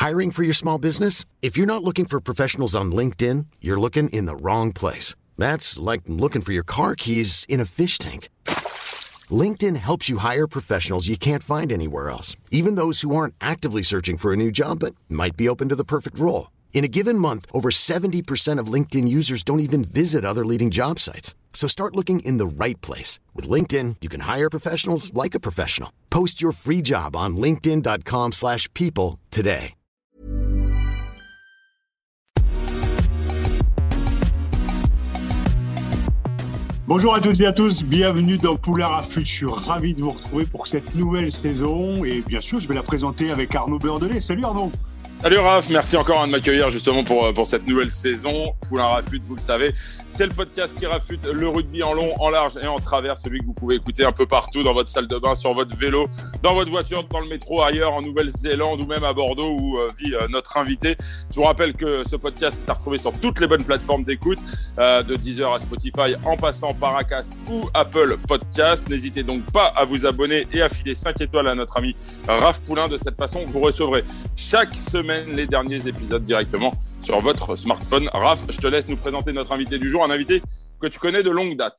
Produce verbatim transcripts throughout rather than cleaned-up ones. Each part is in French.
Hiring for your small business? If you're not looking for professionals on LinkedIn, you're looking in the wrong place. That's like looking for your car keys in a fish tank. LinkedIn helps you hire professionals you can't find anywhere else, even those who aren't actively searching for a new job but might be open to the perfect role. In a given month, over seventy percent of LinkedIn users don't even visit other leading job sites. So start looking in the right place. With LinkedIn, you can hire professionals like a professional. Post your free job on linkedin dot com slash people today. Bonjour à toutes et à tous, bienvenue dans Poulain Rafut. Je suis ravi de vous retrouver pour cette nouvelle saison et bien sûr je vais la présenter avec Arnaud Beurdelet. Salut Arnaud. Salut Raph, merci encore hein, de m'accueillir justement pour, pour cette nouvelle saison. Poulain Rafut, vous le savez, c'est le podcast qui rafute le rugby en long, en large et en travers, celui que vous pouvez écouter un peu partout, dans votre salle de bain, sur votre vélo, dans votre voiture, dans le métro, ailleurs, en Nouvelle-Zélande ou même à Bordeaux où euh, vit euh, notre invité. Je vous rappelle que ce podcast est à retrouver sur toutes les bonnes plateformes d'écoute, euh, de Deezer à Spotify, en passant par Acast ou Apple Podcast. N'hésitez donc pas à vous abonner et à filer cinq étoiles à notre ami Raph Poulain. De cette façon, vous recevrez chaque semaine les derniers épisodes directement sur votre smartphone. Raph, je te laisse nous présenter notre invité du jour, un invité que tu connais de longue date.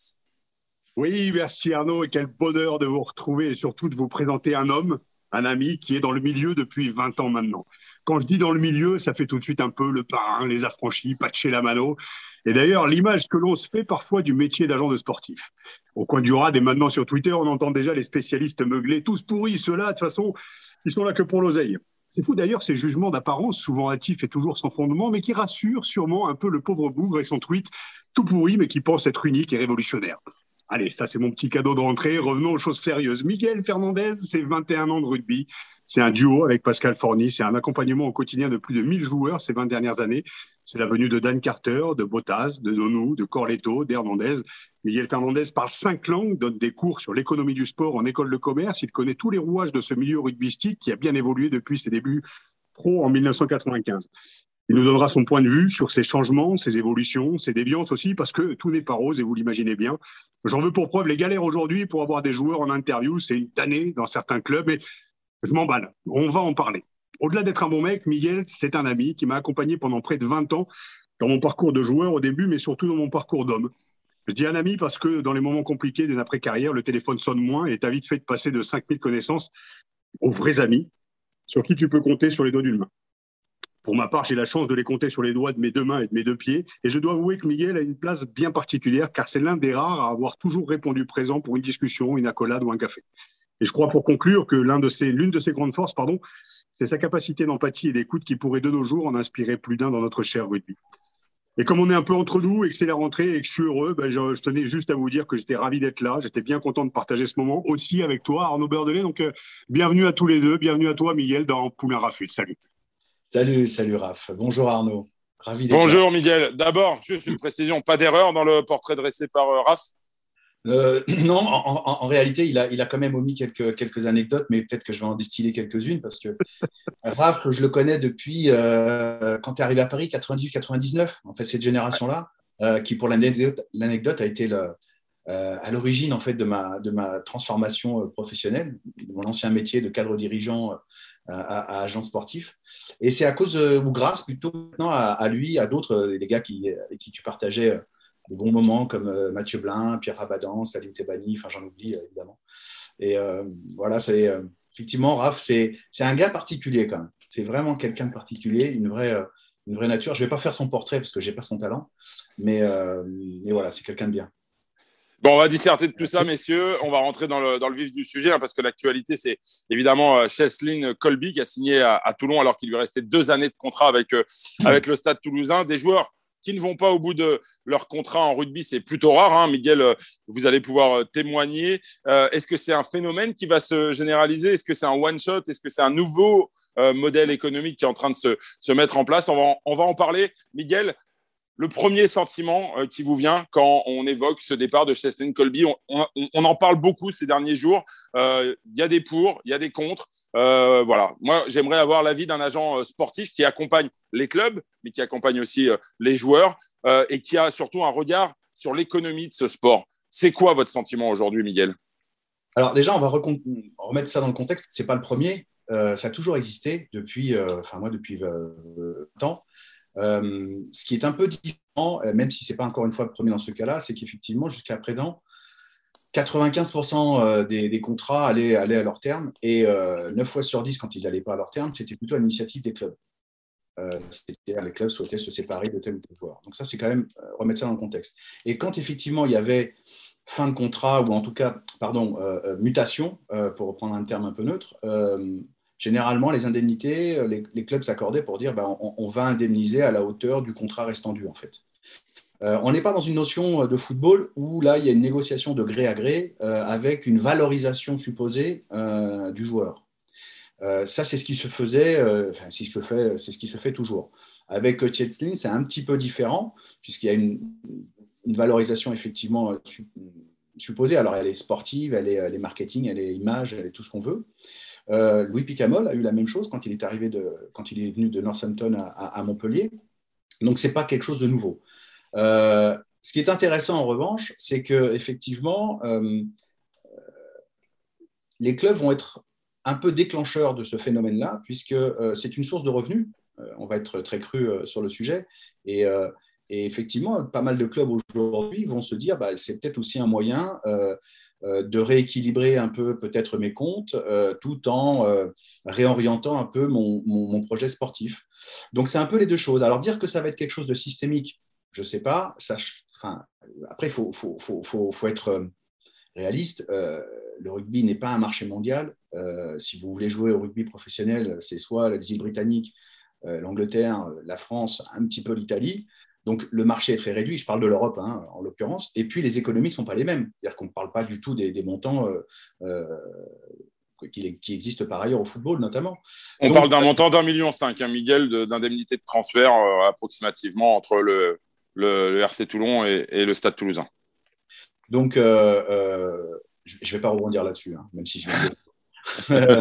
Oui, merci Arnaud et quel bonheur de vous retrouver et surtout de vous présenter un homme, un ami qui est dans le milieu depuis vingt ans maintenant. Quand je dis dans le milieu, ça fait tout de suite un peu le parrain, les affranchis, patcher la mano. Et d'ailleurs, l'image que l'on se fait parfois du métier d'agent de sportif. Au coin du rad et maintenant sur Twitter, on entend déjà les spécialistes meugler, tous pourris, ceux-là, de toute façon, ils sont là que pour l'oseille. C'est fou d'ailleurs ces jugements d'apparence, souvent hâtifs et toujours sans fondement, mais qui rassurent sûrement un peu le pauvre bougre et son tweet tout pourri, mais qui pense être unique et révolutionnaire. Allez, ça c'est mon petit cadeau de rentrée. Revenons aux choses sérieuses. Miguel Fernandez, c'est vingt et un ans de rugby. C'est un duo avec Pascal Forny. C'est un accompagnement au quotidien de plus de mille joueurs ces vingt dernières années. C'est la venue de Dan Carter, de Bottas, de Nonou, de Corletto, d'Hernandez. Miguel Fernandez parle cinq langues, donne des cours sur l'économie du sport en école de commerce. Il connaît tous les rouages de ce milieu rugbystique qui a bien évolué depuis ses débuts pro en dix-neuf cent quatre-vingt-quinze. Il nous donnera son point de vue sur ces changements, ces évolutions, ces déviances aussi, parce que tout n'est pas rose et vous l'imaginez bien. J'en veux pour preuve les galères aujourd'hui pour avoir des joueurs en interview. C'est une tannée dans certains clubs, mais je m'emballe. On va en parler. Au-delà d'être un bon mec, Miguel, c'est un ami qui m'a accompagné pendant près de vingt ans dans mon parcours de joueur au début, mais surtout dans mon parcours d'homme. Je dis un ami parce que dans les moments compliqués d'une après-carrière, le téléphone sonne moins et t'as vite fait de passer de cinq mille connaissances aux vrais amis sur qui tu peux compter sur les doigts d'une main. Pour ma part, j'ai la chance de les compter sur les doigts de mes deux mains et de mes deux pieds. Et je dois avouer que Miguel a une place bien particulière car c'est l'un des rares à avoir toujours répondu présent pour une discussion, une accolade ou un café. Et je crois pour conclure que l'un de ses, l'une de ses grandes forces, pardon, c'est sa capacité d'empathie et d'écoute qui pourrait de nos jours en inspirer plus d'un dans notre cher rugby. Et comme on est un peu entre nous et que c'est la rentrée et que je suis heureux, ben je, je tenais juste à vous dire que j'étais ravi d'être là. J'étais bien content de partager ce moment aussi avec toi, Arnaud Beurdelet. Donc, euh, bienvenue à tous les deux. Bienvenue à toi, Miguel, dans Poulain Rafut. Salut. Salut, salut Raph. Bonjour Arnaud. Ravi d'être Bonjour là. Miguel. D'abord, juste une précision, pas d'erreur dans le portrait dressé par euh, Raph. Euh, non, en, en, en réalité, il a, il a quand même omis quelques, quelques anecdotes, mais peut-être que je vais en distiller quelques-unes parce que Raph, je le connais depuis euh, quand tu es arrivé à Paris, quatre-vingt-dix-huit quatre-vingt-dix-neuf. En fait, cette génération-là, euh, qui pour l'anecdote, l'anecdote a été le, euh, à l'origine en fait de ma, de ma transformation euh, professionnelle, de mon ancien métier de cadre dirigeant euh, à, à agent sportif. Et c'est à cause, euh, ou grâce plutôt maintenant à, à lui, à d'autres, euh, les gars qui, avec qui tu partageais euh, de bons moments comme euh, Mathieu Blin, Pierre Rabadan, Salim Tebani, enfin j'en oublie euh, évidemment. Et euh, voilà, c'est, euh, effectivement, Raph, c'est, c'est un gars particulier quand même. C'est vraiment quelqu'un de particulier, une vraie, euh, une vraie nature. Je ne vais pas faire son portrait parce que je n'ai pas son talent, mais, euh, mais voilà, c'est quelqu'un de bien. Bon, on va disserter de tout ça, messieurs. On va rentrer dans le, dans le vif du sujet hein, parce que l'actualité, c'est évidemment euh, Cheslin Kolbe qui a signé à, à Toulon alors qu'il lui restait deux années de contrat avec, euh, mmh. avec le Stade Toulousain. Des joueurs qui ne vont pas au bout de leur contrat en rugby, c'est plutôt rare. Hein. Miguel, euh, vous allez pouvoir euh, témoigner. Euh, est-ce que c'est un phénomène qui va se généraliser ? Est-ce que c'est un one-shot ? Est-ce que c'est un nouveau euh, modèle économique qui est en train de se, se mettre en place ? on va en, on va en parler. Miguel, le premier sentiment euh, qui vous vient quand on évoque ce départ de Cheslin Kolbe, on, on, on en parle beaucoup ces derniers jours. Il euh, y a des pour, il y a des contre. Euh, voilà. Moi, j'aimerais avoir l'avis d'un agent euh, sportif qui accompagne les clubs, mais qui accompagne aussi euh, les joueurs euh, et qui a surtout un regard sur l'économie de ce sport. C'est quoi votre sentiment aujourd'hui, Miguel ? Alors déjà, on va recon- remettre ça dans le contexte. C'est pas le premier. euh, ça a toujours existé depuis, euh, enfin moi depuis euh, temps. Euh, ce qui est un peu différent, même si c'est pas encore une fois le premier dans ce cas-là, c'est qu'effectivement jusqu'à présent, quatre-vingt-quinze pour cent des, des contrats allaient, allaient à leur terme et euh, neuf fois sur dix, quand ils n'allaient pas à leur terme, c'était plutôt à l'initiative des clubs. Euh, les clubs souhaitaient se séparer de tel ou tel joueur. Donc ça, c'est quand même euh, remettre ça dans le contexte. Et quand effectivement il y avait fin de contrat ou en tout cas, pardon, euh, mutation, euh, pour reprendre un terme un peu neutre, euh, généralement les indemnités, les, les clubs s'accordaient pour dire bah, on, on va indemniser à la hauteur du contrat restant dû en fait. Euh, on n'est pas dans une notion de football où là il y a une négociation de gré à gré euh, avec une valorisation supposée euh, du joueur. Euh, ça, c'est ce qui se faisait, euh, enfin, c'est ce que fait, c'est ce qui se fait toujours. Avec Chetslin, c'est un petit peu différent, puisqu'il y a une, une valorisation effectivement supposée. Alors, elle est sportive, elle est, elle est marketing, elle est image, elle est tout ce qu'on veut. Euh, Louis Picamol a eu la même chose quand il est arrivé de, quand il est venu de Northampton à, à, à Montpellier. Donc, c'est pas quelque chose de nouveau. Euh, ce qui est intéressant en revanche, c'est que effectivement, euh, les clubs vont être un peu déclencheur de ce phénomène-là, puisque euh, c'est une source de revenus. Euh, on va être très cru euh, sur le sujet. Et, euh, et, effectivement, pas mal de clubs aujourd'hui vont se dire bah, c'est peut-être aussi un moyen euh, euh, de rééquilibrer un peu peut-être mes comptes, euh, tout en euh, réorientant un peu mon, mon, mon projet sportif. Donc, c'est un peu les deux choses. Alors, dire que ça va être quelque chose de systémique, je ne sais pas. Ça, enfin, après, il faut, faut, faut, faut, faut être réaliste. Euh, le rugby n'est pas un marché mondial. Euh, si vous voulez jouer au rugby professionnel, c'est soit les îles britanniques, euh, l'Angleterre, la France, un petit peu l'Italie. Donc, le marché est très réduit. Je parle de l'Europe, hein, en l'occurrence. Et puis, les économies ne sont pas les mêmes. C'est-à-dire qu'on ne parle pas du tout des, des montants euh, euh, qui, qui existent par ailleurs au football, notamment. On Donc, parle d'un montant d'un million cinq, hein, Miguel, de, d'indemnité de transfert euh, approximativement entre le, le, le R C Toulon et, et le Stade Toulousain. Donc, euh, euh, je ne vais pas rebondir là-dessus, hein, même si je vais euh,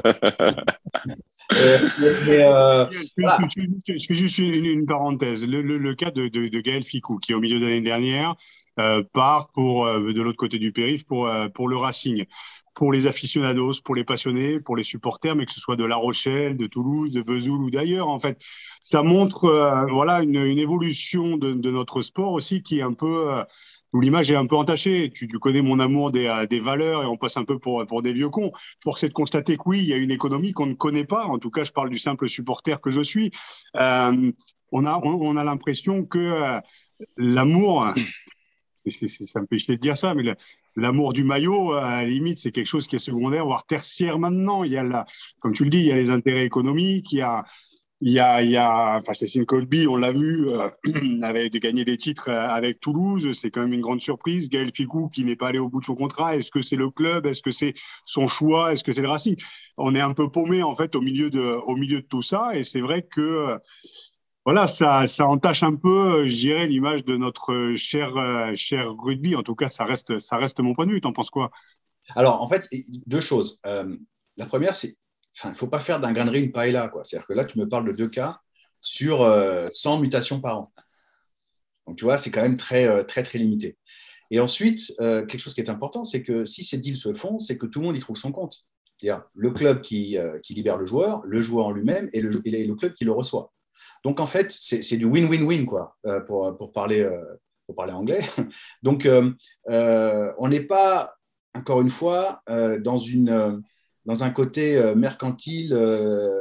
mais, euh, je, voilà. je, je, je fais juste une, une parenthèse. Le, le, le cas de, de, de Gaël Ficou, qui au milieu de l'année dernière euh, part pour, euh, de l'autre côté du périph' pour, euh, pour le Racing. Pour les aficionados, pour les passionnés, pour les supporters, mais que ce soit de La Rochelle, de Toulouse, de Vesoul ou d'ailleurs, en fait, ça montre euh, voilà une, une évolution de, de notre sport aussi qui est un peu euh, où l'image est un peu entachée. Tu, tu connais mon amour des, euh, des valeurs et on passe un peu pour, pour des vieux cons. Force est de constater que oui, il y a une économie qu'on ne connaît pas. En tout cas, je parle du simple supporter que je suis. Euh, on a, on, on a l'impression que euh, l'amour, c'est, c'est, ça me fait chier de dire ça, mais le, l'amour du maillot, à la limite, c'est quelque chose qui est secondaire, voire tertiaire maintenant. Il y a la, comme tu le dis, il y a les intérêts économiques, il y a Il y a, il y a, enfin, Cécile Colby, on l'a vu, euh, avait de gagner des titres avec Toulouse, c'est quand même une grande surprise. Gaël Ficou qui n'est pas allé au bout de son contrat, est-ce que c'est le club, est-ce que c'est son choix, est-ce que c'est le Racing? On est un peu paumé en fait au milieu de, au milieu de tout ça, et c'est vrai que voilà, ça, ça entache un peu, je dirais, l'image de notre cher, cher rugby. En tout cas, ça reste, ça reste mon point de vue. T'en penses quoi? Alors, en fait, deux choses. Euh, la première, c'est Enfin, il ne faut pas faire d'un grain de riz une paella, quoi. C'est-à-dire que là, tu me parles de deux cas sur euh, cent mutations par an. Donc, tu vois, c'est quand même très, euh, très, très limité. Et ensuite, euh, quelque chose qui est important, c'est que si ces deals se font, c'est que tout le monde y trouve son compte. C'est-à-dire le club qui, euh, qui libère le joueur, le joueur en lui-même et le, et le club qui le reçoit. Donc, en fait, c'est, c'est du win-win-win, quoi, euh, pour, pour, parler, euh, pour parler anglais. Donc, euh, euh, on n'est pas, encore une fois, euh, dans une... Euh, dans un côté euh, mercantile euh,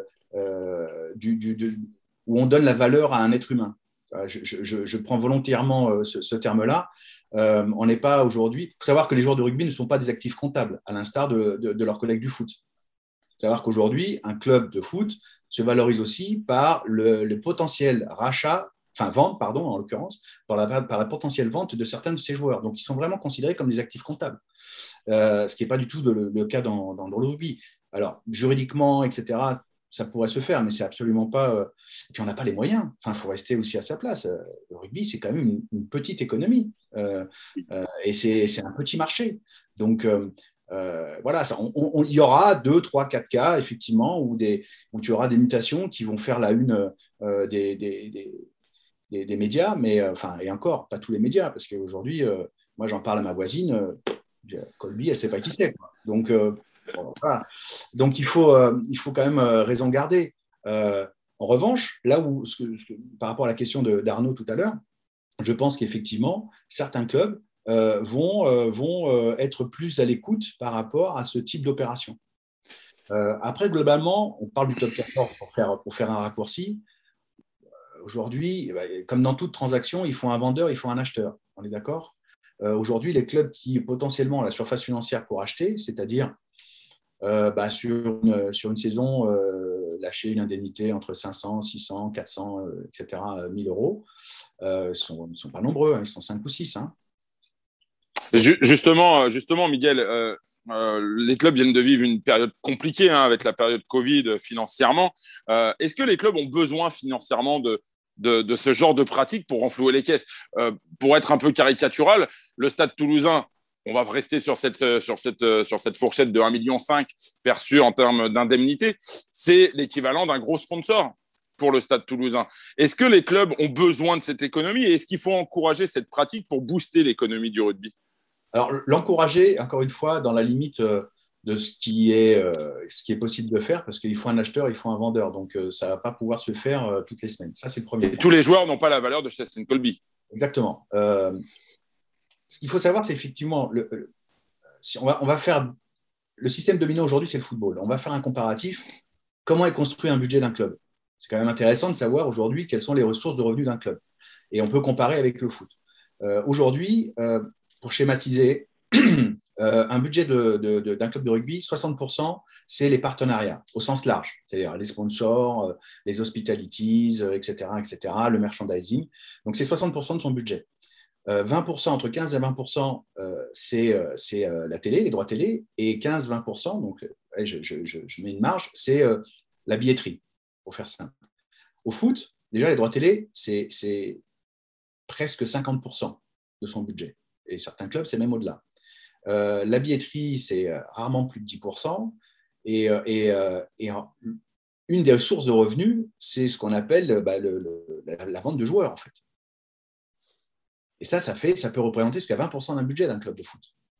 euh, du, du, du, où on donne la valeur à un être humain. Je, je, je prends volontairement euh, ce, ce terme-là. Euh, on n'est pas aujourd'hui… Il faut savoir que les joueurs de rugby ne sont pas des actifs comptables, à l'instar de, de, de leurs collègues du foot. Il faut savoir qu'aujourd'hui, un club de foot se valorise aussi par le, le potentiel rachat, enfin vente, pardon, en l'occurrence, par la, par la potentielle vente de certains de ses joueurs. Donc, ils sont vraiment considérés comme des actifs comptables. Euh, ce qui n'est pas du tout le, le cas dans, dans, dans le rugby. Alors, juridiquement, et cetera, ça pourrait se faire, mais c'est absolument pas… Euh... Et puis, on n'a pas les moyens. Enfin, il faut rester aussi à sa place. Euh, le rugby, c'est quand même une, une petite économie. Euh, euh, et c'est, c'est un petit marché. Donc, euh, euh, voilà, ça, on, on, il y aura deux, trois, quatre cas, effectivement, où, des, où tu auras des mutations qui vont faire la une euh, des, des, des, des, des médias, mais, euh, enfin, et encore, pas tous les médias, parce qu'aujourd'hui, euh, moi, j'en parle à ma voisine… Euh, Colby, elle ne sait pas qui c'est. Quoi. Donc, euh, Bon, voilà. Donc, il faut, euh, il faut quand même euh, raison garder. Euh, en revanche, là où, ce que, ce que, par rapport à la question de, d'Arnaud tout à l'heure, je pense qu'effectivement, certains clubs euh, vont, euh, vont euh, être plus à l'écoute par rapport à ce type d'opération. Euh, après, globalement, on parle du top quatorze pour faire, pour faire un raccourci. Aujourd'hui, comme dans toute transaction, il faut un vendeur, il faut un acheteur. On est d'accord ? euh, Aujourd'hui, les clubs qui potentiellement ont la surface financière pour acheter, c'est-à-dire euh, bah, sur, une, sur une saison, euh, lâcher une indemnité entre cinq cents, six cents, quatre cents, euh, et cetera, mille euros, euh, ne sont, sont pas nombreux, hein, ils sont cinq ou six. Hein. Justement, justement, Miguel, euh, euh, les clubs viennent de vivre une période compliquée hein, avec la période Covid euh, financièrement. Euh, est-ce que les clubs ont besoin financièrement de, de, de ce genre de pratique pour renflouer les caisses ? euh, Pour être un peu caricatural, le Stade Toulousain, on va rester sur cette, sur cette, sur cette fourchette de un virgule cinq million perçue en termes d'indemnité. C'est l'équivalent d'un gros sponsor pour le Stade Toulousain. Est-ce que les clubs ont besoin de cette économie et est-ce qu'il faut encourager cette pratique pour booster l'économie du rugby ? Alors, l'encourager, encore une fois, dans la limite de ce qui est, ce qui est possible de faire, parce qu'il faut un acheteur, il faut un vendeur. Donc, ça ne va pas pouvoir se faire toutes les semaines. Ça, c'est le premier point. Et tous les joueurs n'ont pas la valeur de Cheslin Kolbe. Exactement. Euh, ce qu'il faut savoir, c'est effectivement, le, le, si on, va, on va faire le système dominant aujourd'hui, c'est le football. On va faire un comparatif. Comment est construit un budget d'un club ? C'est quand même intéressant de savoir aujourd'hui quelles sont les ressources de revenus d'un club. Et on peut comparer avec le foot. Euh, aujourd'hui, euh, pour schématiser, euh, un budget de, de, de, d'un club de rugby, soixante pour cent, c'est les partenariats, au sens large, c'est-à-dire les sponsors, euh, les hospitalities, euh, et cetera, et cetera, le merchandising. Donc, c'est soixante pour cent de son budget. Euh, vingt pour cent, entre quinze et vingt pour cent, euh, c'est, euh, c'est euh, la télé, les droits télé, et quinze à vingt pour cent, donc euh, je, je, je, je mets une marge, c'est euh, la billetterie, pour faire simple. Au foot, déjà, les droits télé, c'est, c'est presque cinquante pour cent de son budget. Et certains clubs, c'est même au-delà. Euh, la billetterie, c'est rarement plus de dix pour cent. Et, et, et une des sources de revenus, c'est ce qu'on appelle bah, le, le, la, la vente de joueurs, en fait. Et ça, ça, fait, ça peut représenter jusqu'à vingt pour cent d'un budget d'un club de foot.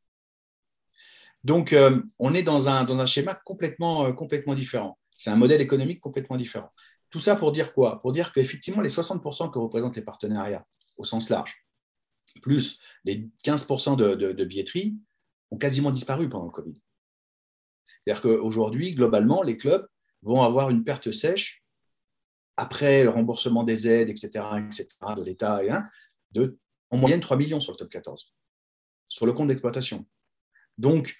Donc, euh, on est dans un, dans un schéma complètement, euh, complètement différent. C'est un modèle économique complètement différent. Tout ça pour dire quoi ? Pour dire qu'effectivement, les soixante pour cent que représentent les partenariats, au sens large, plus les quinze pour cent de, de, de billetterie, ont quasiment disparu pendant le Covid. C'est-à-dire qu'aujourd'hui, globalement, les clubs vont avoir une perte sèche après le remboursement des aides, et cetera, et cetera, de l'État, et, hein, de en moyenne trois millions sur le top quatorze, sur le compte d'exploitation. Donc,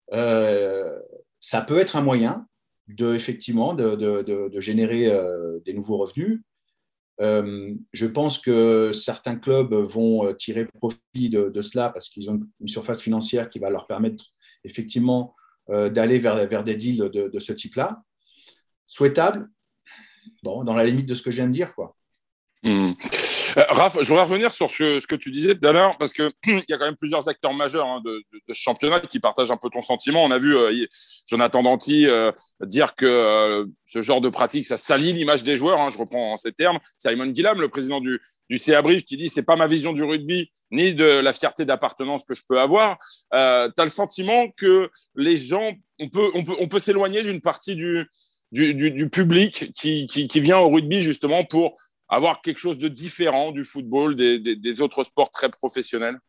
euh, ça peut être un moyen de, effectivement, de, de, de, de générer euh, des nouveaux revenus. Euh, je pense que certains clubs vont tirer profit de, de cela parce qu'ils ont une surface financière qui va leur permettre effectivement euh, d'aller vers, vers des deals de, de ce type-là. Souhaitable, bon, dans la limite de ce que je viens de dire, quoi. Mmh. Euh, Raph, je voudrais revenir sur ce, ce que tu disais tout à l'heure, parce qu'il y a quand même plusieurs acteurs majeurs hein, de, de, de ce championnat qui partagent un peu ton sentiment. On a vu euh, Jonathan Danty euh, dire que euh, ce genre de pratique, ça salit l'image des joueurs, hein, je reprends ces termes. Simon Gillam, le président du, du C A Brive, qui dit « c'est pas ma vision du rugby, ni de la fierté d'appartenance que je peux avoir euh, ». Tu as le sentiment que les gens, on peut, on peut, on peut s'éloigner d'une partie du, du, du, du public qui, qui, qui vient au rugby justement pour avoir quelque chose de différent du football, des, des, des autres sports très professionnels?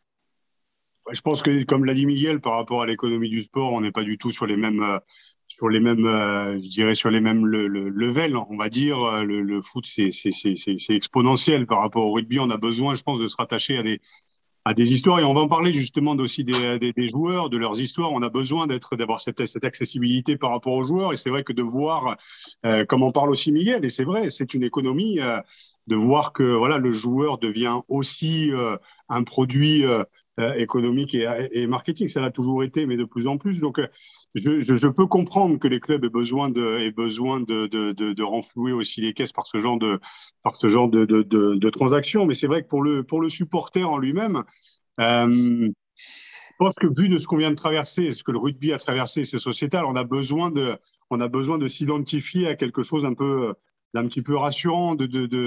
Je pense que, comme l'a dit Miguel, par rapport à l'économie du sport, on n'est pas du tout sur les mêmes, euh, sur les mêmes, euh, je dirais sur les mêmes le, le, level. On va dire, le, le foot, c'est, c'est, c'est, c'est exponentiel par rapport au rugby. On a besoin, je pense, de se rattacher à des, à des histoires. Et on va en parler justement aussi des, des, des joueurs, de leurs histoires. On a besoin d'être, d'avoir cette, cette accessibilité par rapport aux joueurs. Et c'est vrai que de voir, euh, comme en parle aussi Miguel, et c'est vrai, c'est une économie, euh, de voir que voilà, le joueur devient aussi euh, un produit euh, euh, économique et, et marketing. Ça l'a toujours été, mais de plus en plus. Donc, je, je, je peux comprendre que les clubs aient besoin de, aient besoin de, de, de, de renflouer aussi les caisses par ce genre de, par ce genre de, de, de, de transactions. Mais c'est vrai que pour le, pour le supporter en lui-même, euh, je pense que vu de ce qu'on vient de traverser, ce que le rugby a traversé, c'est sociétal, on a besoin de, on a besoin de s'identifier à quelque chose un peu, d'un petit peu rassurant, de, de, de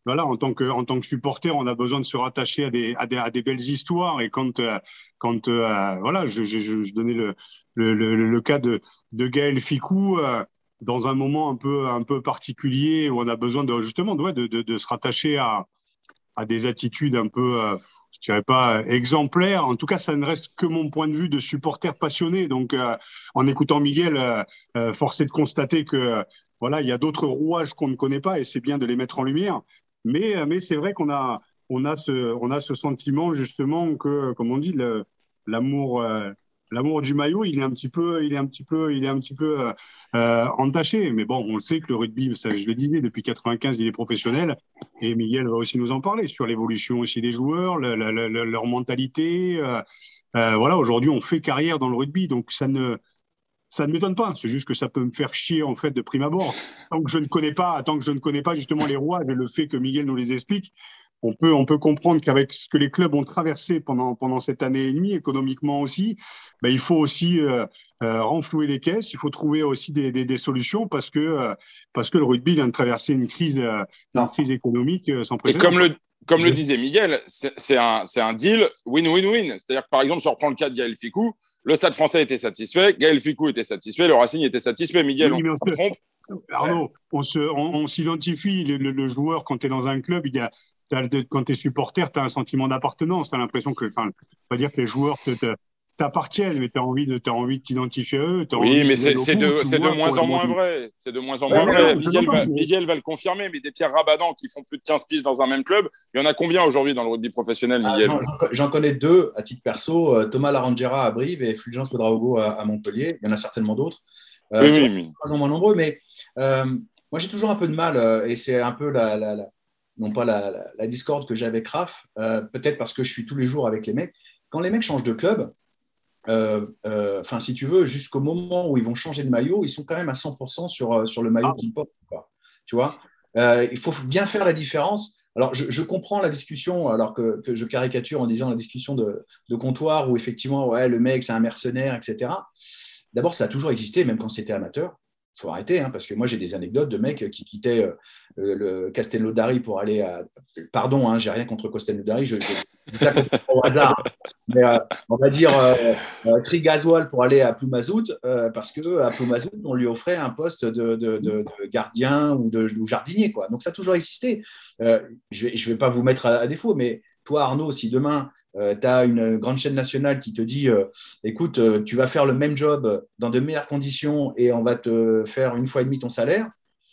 voilà, en tant que, en tant que supporter, on a besoin de se rattacher à des, à des, à des belles histoires. Et quand, euh, quand euh, voilà, je, je, je donnais le, le, le, le cas de, de Gaël Ficou, euh, dans un moment un peu, un peu particulier où on a besoin de, justement de, de, de, de se rattacher à, à des attitudes un peu, euh, je dirais pas euh, exemplaires. En tout cas, ça ne reste que mon point de vue de supporter passionné. Donc, euh, en écoutant Miguel, euh, euh, force est de constater que euh, voilà, il y a d'autres rouages qu'on ne connaît pas et c'est bien de les mettre en lumière. Mais, euh, mais c'est vrai qu'on a, on a ce, on a ce sentiment justement que, comme on dit, le, l'amour, euh, l'amour du maillot, il est un petit peu, il est un petit peu, il est un petit peu euh, euh, entaché. Mais bon, on le sait que le rugby, ça, je le disais, depuis quatre-vingt-quinze, il est professionnel. Et Miguel va aussi nous en parler sur l'évolution aussi des joueurs, la, la, la, leur mentalité. Euh, euh, voilà, aujourd'hui, on fait carrière dans le rugby, donc ça ne, ça ne m'étonne pas. C'est juste que ça peut me faire chier en fait de prime abord. Tant que je ne connais pas, tant que je ne connais pas justement les rouages et le fait que Miguel nous les explique, on peut, on peut comprendre qu'avec ce que les clubs ont traversé pendant, pendant cette année et demie, économiquement aussi, ben, il faut aussi euh, euh, renflouer les caisses, il faut trouver aussi des, des, des solutions parce que, euh, parce que le rugby vient de traverser une crise, euh, une crise économique euh, sans Et précédent. comme le, comme le disait Miguel, c'est, c'est, un, c'est un deal win-win-win. C'est-à-dire que par exemple, si on reprend le cas de Gaël Ficou, le Stade français était satisfait, Gaël Ficou était satisfait, le Racing était satisfait. Miguel, Oui, on mais on se trompe. Arnaud, on, se, on, on s'identifie. Le, le, le joueur, quand tu es dans un club, il y a, t'as, quand tu es supporter, tu as un sentiment d'appartenance. Tu as l'impression que, enfin, pas dire que les joueurs te, te, t'appartiennent, mais tu as envie de, t'as envie de t'identifier à eux. T'as Oui, envie mais qu'ils aillent c'est, au c'est, bout, de, tu c'est de vois, moins pour en être moins dans- vrai. C'est de moins en Ouais, moins ouais, vrai. non, je Miguel l'entends, va, mais- Miguel va le confirmer, mais des Pierre Rabadan qui font plus de quinze piges dans un même club, il y en a combien aujourd'hui dans le rugby professionnel, Ah, Miguel? J'en, j'en- j'en connais deux à titre perso, euh, Thomas Larangera à Brive et Fulgence Ouedraogo à, à Montpellier. Il y en a certainement d'autres. Euh, Oui, c'est oui, vrai mais... qu'ils sont de moins en moins nombreux, mais euh, moi j'ai toujours un peu de mal, euh, et c'est un peu la, la- la- non pas la, la- la discorde que j'ai avec Raph, euh, peut-être parce que je suis tous les jours avec les mecs. Quand les mecs changent de club, euh, euh, enfin si tu veux, jusqu'au moment où ils vont changer de maillot, ils sont quand même à cent pour cent sur, euh, sur le maillot Ah, qu'ils portent, quoi. Tu vois. Euh, il faut bien faire la différence. Alors, je, je comprends la discussion, alors que, que je caricature en disant la discussion de, de comptoir où effectivement, ouais, le mec, c'est un mercenaire, et cetera. D'abord, ça a toujours existé, même quand c'était amateur. Il faut arrêter, hein, parce que moi, j'ai des anecdotes de mecs qui quittaient euh, le Castellodari pour aller à. Pardon, hein, j'ai rien contre Castellodari, je, je, je dis ça complètement au hasard. Mais euh, on va dire euh, euh, tri gasoil pour aller à Ploumazout, euh, parce qu'à Ploumazout, on lui offrait un poste de, de, de, de gardien ou de ou jardinier, quoi. Donc, ça a toujours existé. Euh, je ne vais, je vais pas vous mettre à, à défaut, mais toi, Arnaud, si demain, euh, tu as une grande chaîne nationale qui te dit euh, écoute, euh, tu vas faire le même job dans de meilleures conditions et on va te faire une fois et demi ton salaire,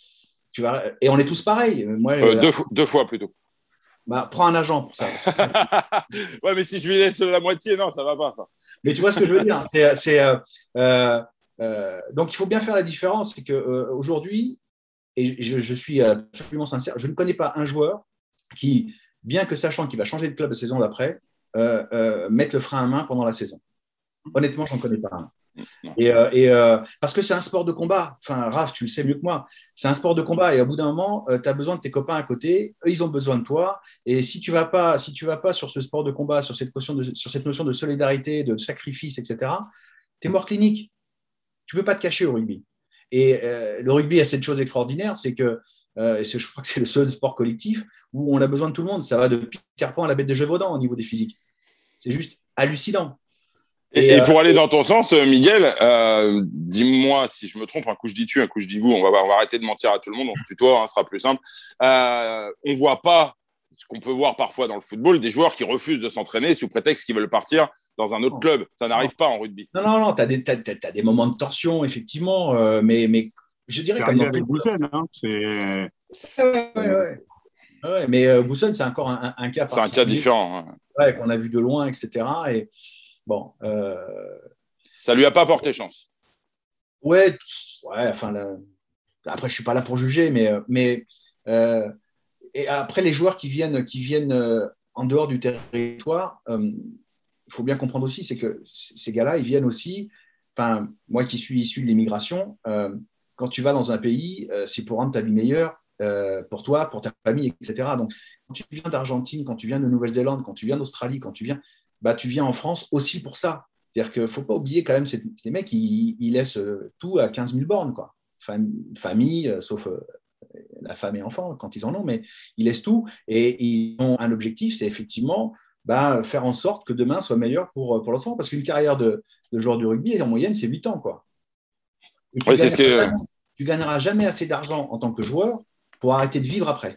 tu vas... et on est tous pareils. Moi, Euh, euh, deux, fo- deux fois plutôt. bah, prends un agent pour ça. Ouais, mais si je lui laisse la moitié, non, ça va pas, ça. Mais tu vois ce que je veux dire. C'est, c'est, euh, euh, euh, donc, il faut bien faire la différence. C'est qu'aujourd'hui, euh, et je, je suis absolument sincère, je ne connais pas un joueur qui, bien que sachant qu'il va changer de club la saison d'après, euh, euh, mette le frein à main pendant la saison. Honnêtement, je n'en connais pas un. Et, euh, et euh, parce que c'est un sport de combat. Enfin, Raph, tu le sais mieux que moi. C'est un sport de combat. Et au bout d'un moment, euh, tu as besoin de tes copains à côté. Eux, ils ont besoin de toi. Et si tu ne vas pas, si tu vas pas sur ce sport de combat, sur cette notion de, sur cette notion de solidarité, de sacrifice, et cetera, tu es mort clinique. Tu ne peux pas te cacher au rugby. Et euh, le rugby a cette chose extraordinaire, c'est que euh, et je crois que c'est le seul sport collectif où on a besoin de tout le monde. Ça va de Pierre Pan à la bête de Gévaudan au niveau des physiques. C'est juste hallucinant. Et, Et, et euh, pour aller dans ton sens, euh, Miguel, euh, dis-moi si je me trompe, un coup je dis tu, un coup je dis vous, on va, on va arrêter de mentir à tout le monde, on se tutoie, hein, ce sera plus simple. Euh, on ne voit pas ce qu'on peut voir parfois dans le football, des joueurs qui refusent de s'entraîner sous prétexte qu'ils veulent partir dans un autre non, club. Ça n'arrive non. pas en rugby. Non, non, non, tu as, as, des moments de tension, effectivement, euh, mais, mais je dirais c'est comme arrivé dans avec tout. Boussen, hein. C'est, Ouais, ouais, ouais. Ouais, mais euh, Bousson, c'est encore un, un cas C'est un cas particulier, différent. Hein. ouais, qu'on a vu de loin, et cetera. Et bon, euh, Ça lui a pas porté chance. ouais, ouais, enfin, là, après, je suis pas là pour juger, mais, mais euh, et après, les joueurs qui viennent, qui viennent euh, en dehors du territoire, euh, il faut bien comprendre aussi, c'est que c- ces gars-là, ils viennent aussi. Enfin, moi qui suis issu de l'immigration, euh, quand tu vas dans un pays, euh, c'est pour rendre ta vie meilleure euh, pour toi, pour ta famille, et cetera. Donc, quand tu viens d'Argentine, quand tu viens de Nouvelle-Zélande, quand tu viens d'Australie, quand tu viens, bah, tu viens en France aussi pour ça. C'est-à-dire qu'il ne faut pas oublier quand même, c'est des mecs, ils, ils laissent tout à quinze mille bornes, quoi. Fam- famille, euh, sauf euh, la femme et enfants quand ils en ont, mais ils laissent tout et ils ont un objectif, c'est effectivement bah, faire en sorte que demain soit meilleur pour, pour l'enfant, parce qu'une carrière de, de joueur de rugby, en moyenne, c'est huit ans, quoi. Et tu Ouais, gagneras, c'est ce que... jamais, tu gagneras jamais assez d'argent en tant que joueur pour arrêter de vivre après.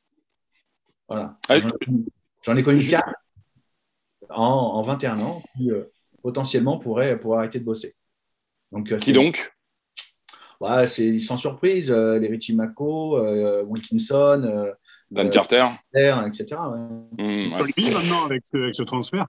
Voilà. Ah, J'en ai, j'en ai connu quatre en, en vingt et un ans qui euh, potentiellement pourraient, pourraient arrêter de bosser. Donc, qui donc ouais, c'est sans surprise, euh, les Richie Mako, euh, Wilkinson, euh, Dan euh, Carter, et cetera. Ouais. mmh, ouais. Colby maintenant avec ce, avec ce transfert.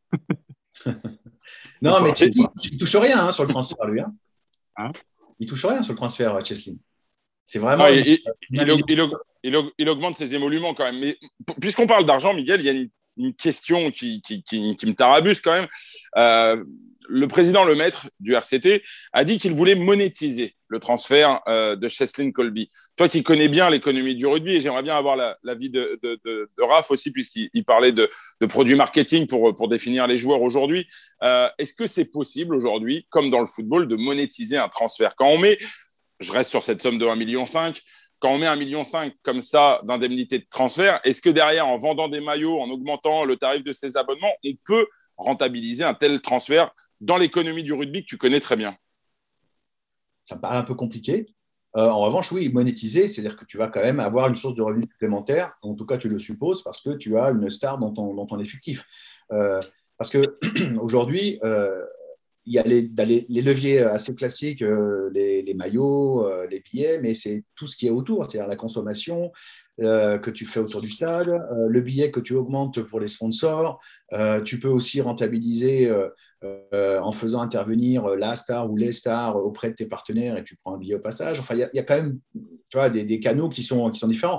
Non, mais pas, Cheslin, il ne touche rien hein, sur le transfert, lui. Hein. Hein Il ne touche rien sur le transfert, Cheslin. C'est vraiment. Ah, une, il, une il, il, il, il augmente ses émoluments quand même. Mais puisqu'on parle d'argent, Miguel, il y a une, une question qui, qui, qui, qui me tarabuse quand même. Euh, le président Lemaître du R C T a dit qu'il voulait monétiser le transfert euh, de Cheslin Kolbe. Toi qui connais bien l'économie du rugby, et j'aimerais bien avoir l'avis la de, de, de, de Raph aussi, puisqu'il parlait de, de produits marketing pour, pour définir les joueurs aujourd'hui. Euh, Est-ce que c'est possible aujourd'hui, comme dans le football, de monétiser un transfert? Quand on met, je reste sur cette somme de un virgule cinq million, quand on met un virgule cinq million comme ça d'indemnité de transfert, est-ce que derrière, en vendant des maillots, en augmentant le tarif de ses abonnements, on peut rentabiliser un tel transfert dans l'économie du rugby que tu connais très bien? Ça me paraît un peu compliqué. Euh, en revanche, oui, monétiser, c'est-à-dire que tu vas quand même avoir une source de revenus supplémentaire. En tout cas, tu le supposes parce que tu as une star dans ton, dans ton effectif. Euh, parce qu'aujourd'hui, euh, il y a les, les, les leviers assez classiques, euh, les, les maillots, euh, les billets, mais c'est tout ce qui est autour, c'est-à-dire la consommation euh, que tu fais autour du stade, euh, le billet que tu augmentes pour les sponsors. Euh, tu peux aussi rentabiliser euh, euh, en faisant intervenir la star ou les stars auprès de tes partenaires et tu prends un billet au passage. Enfin, il y a, il y a quand même tu vois, des, des canaux qui sont, qui sont différents.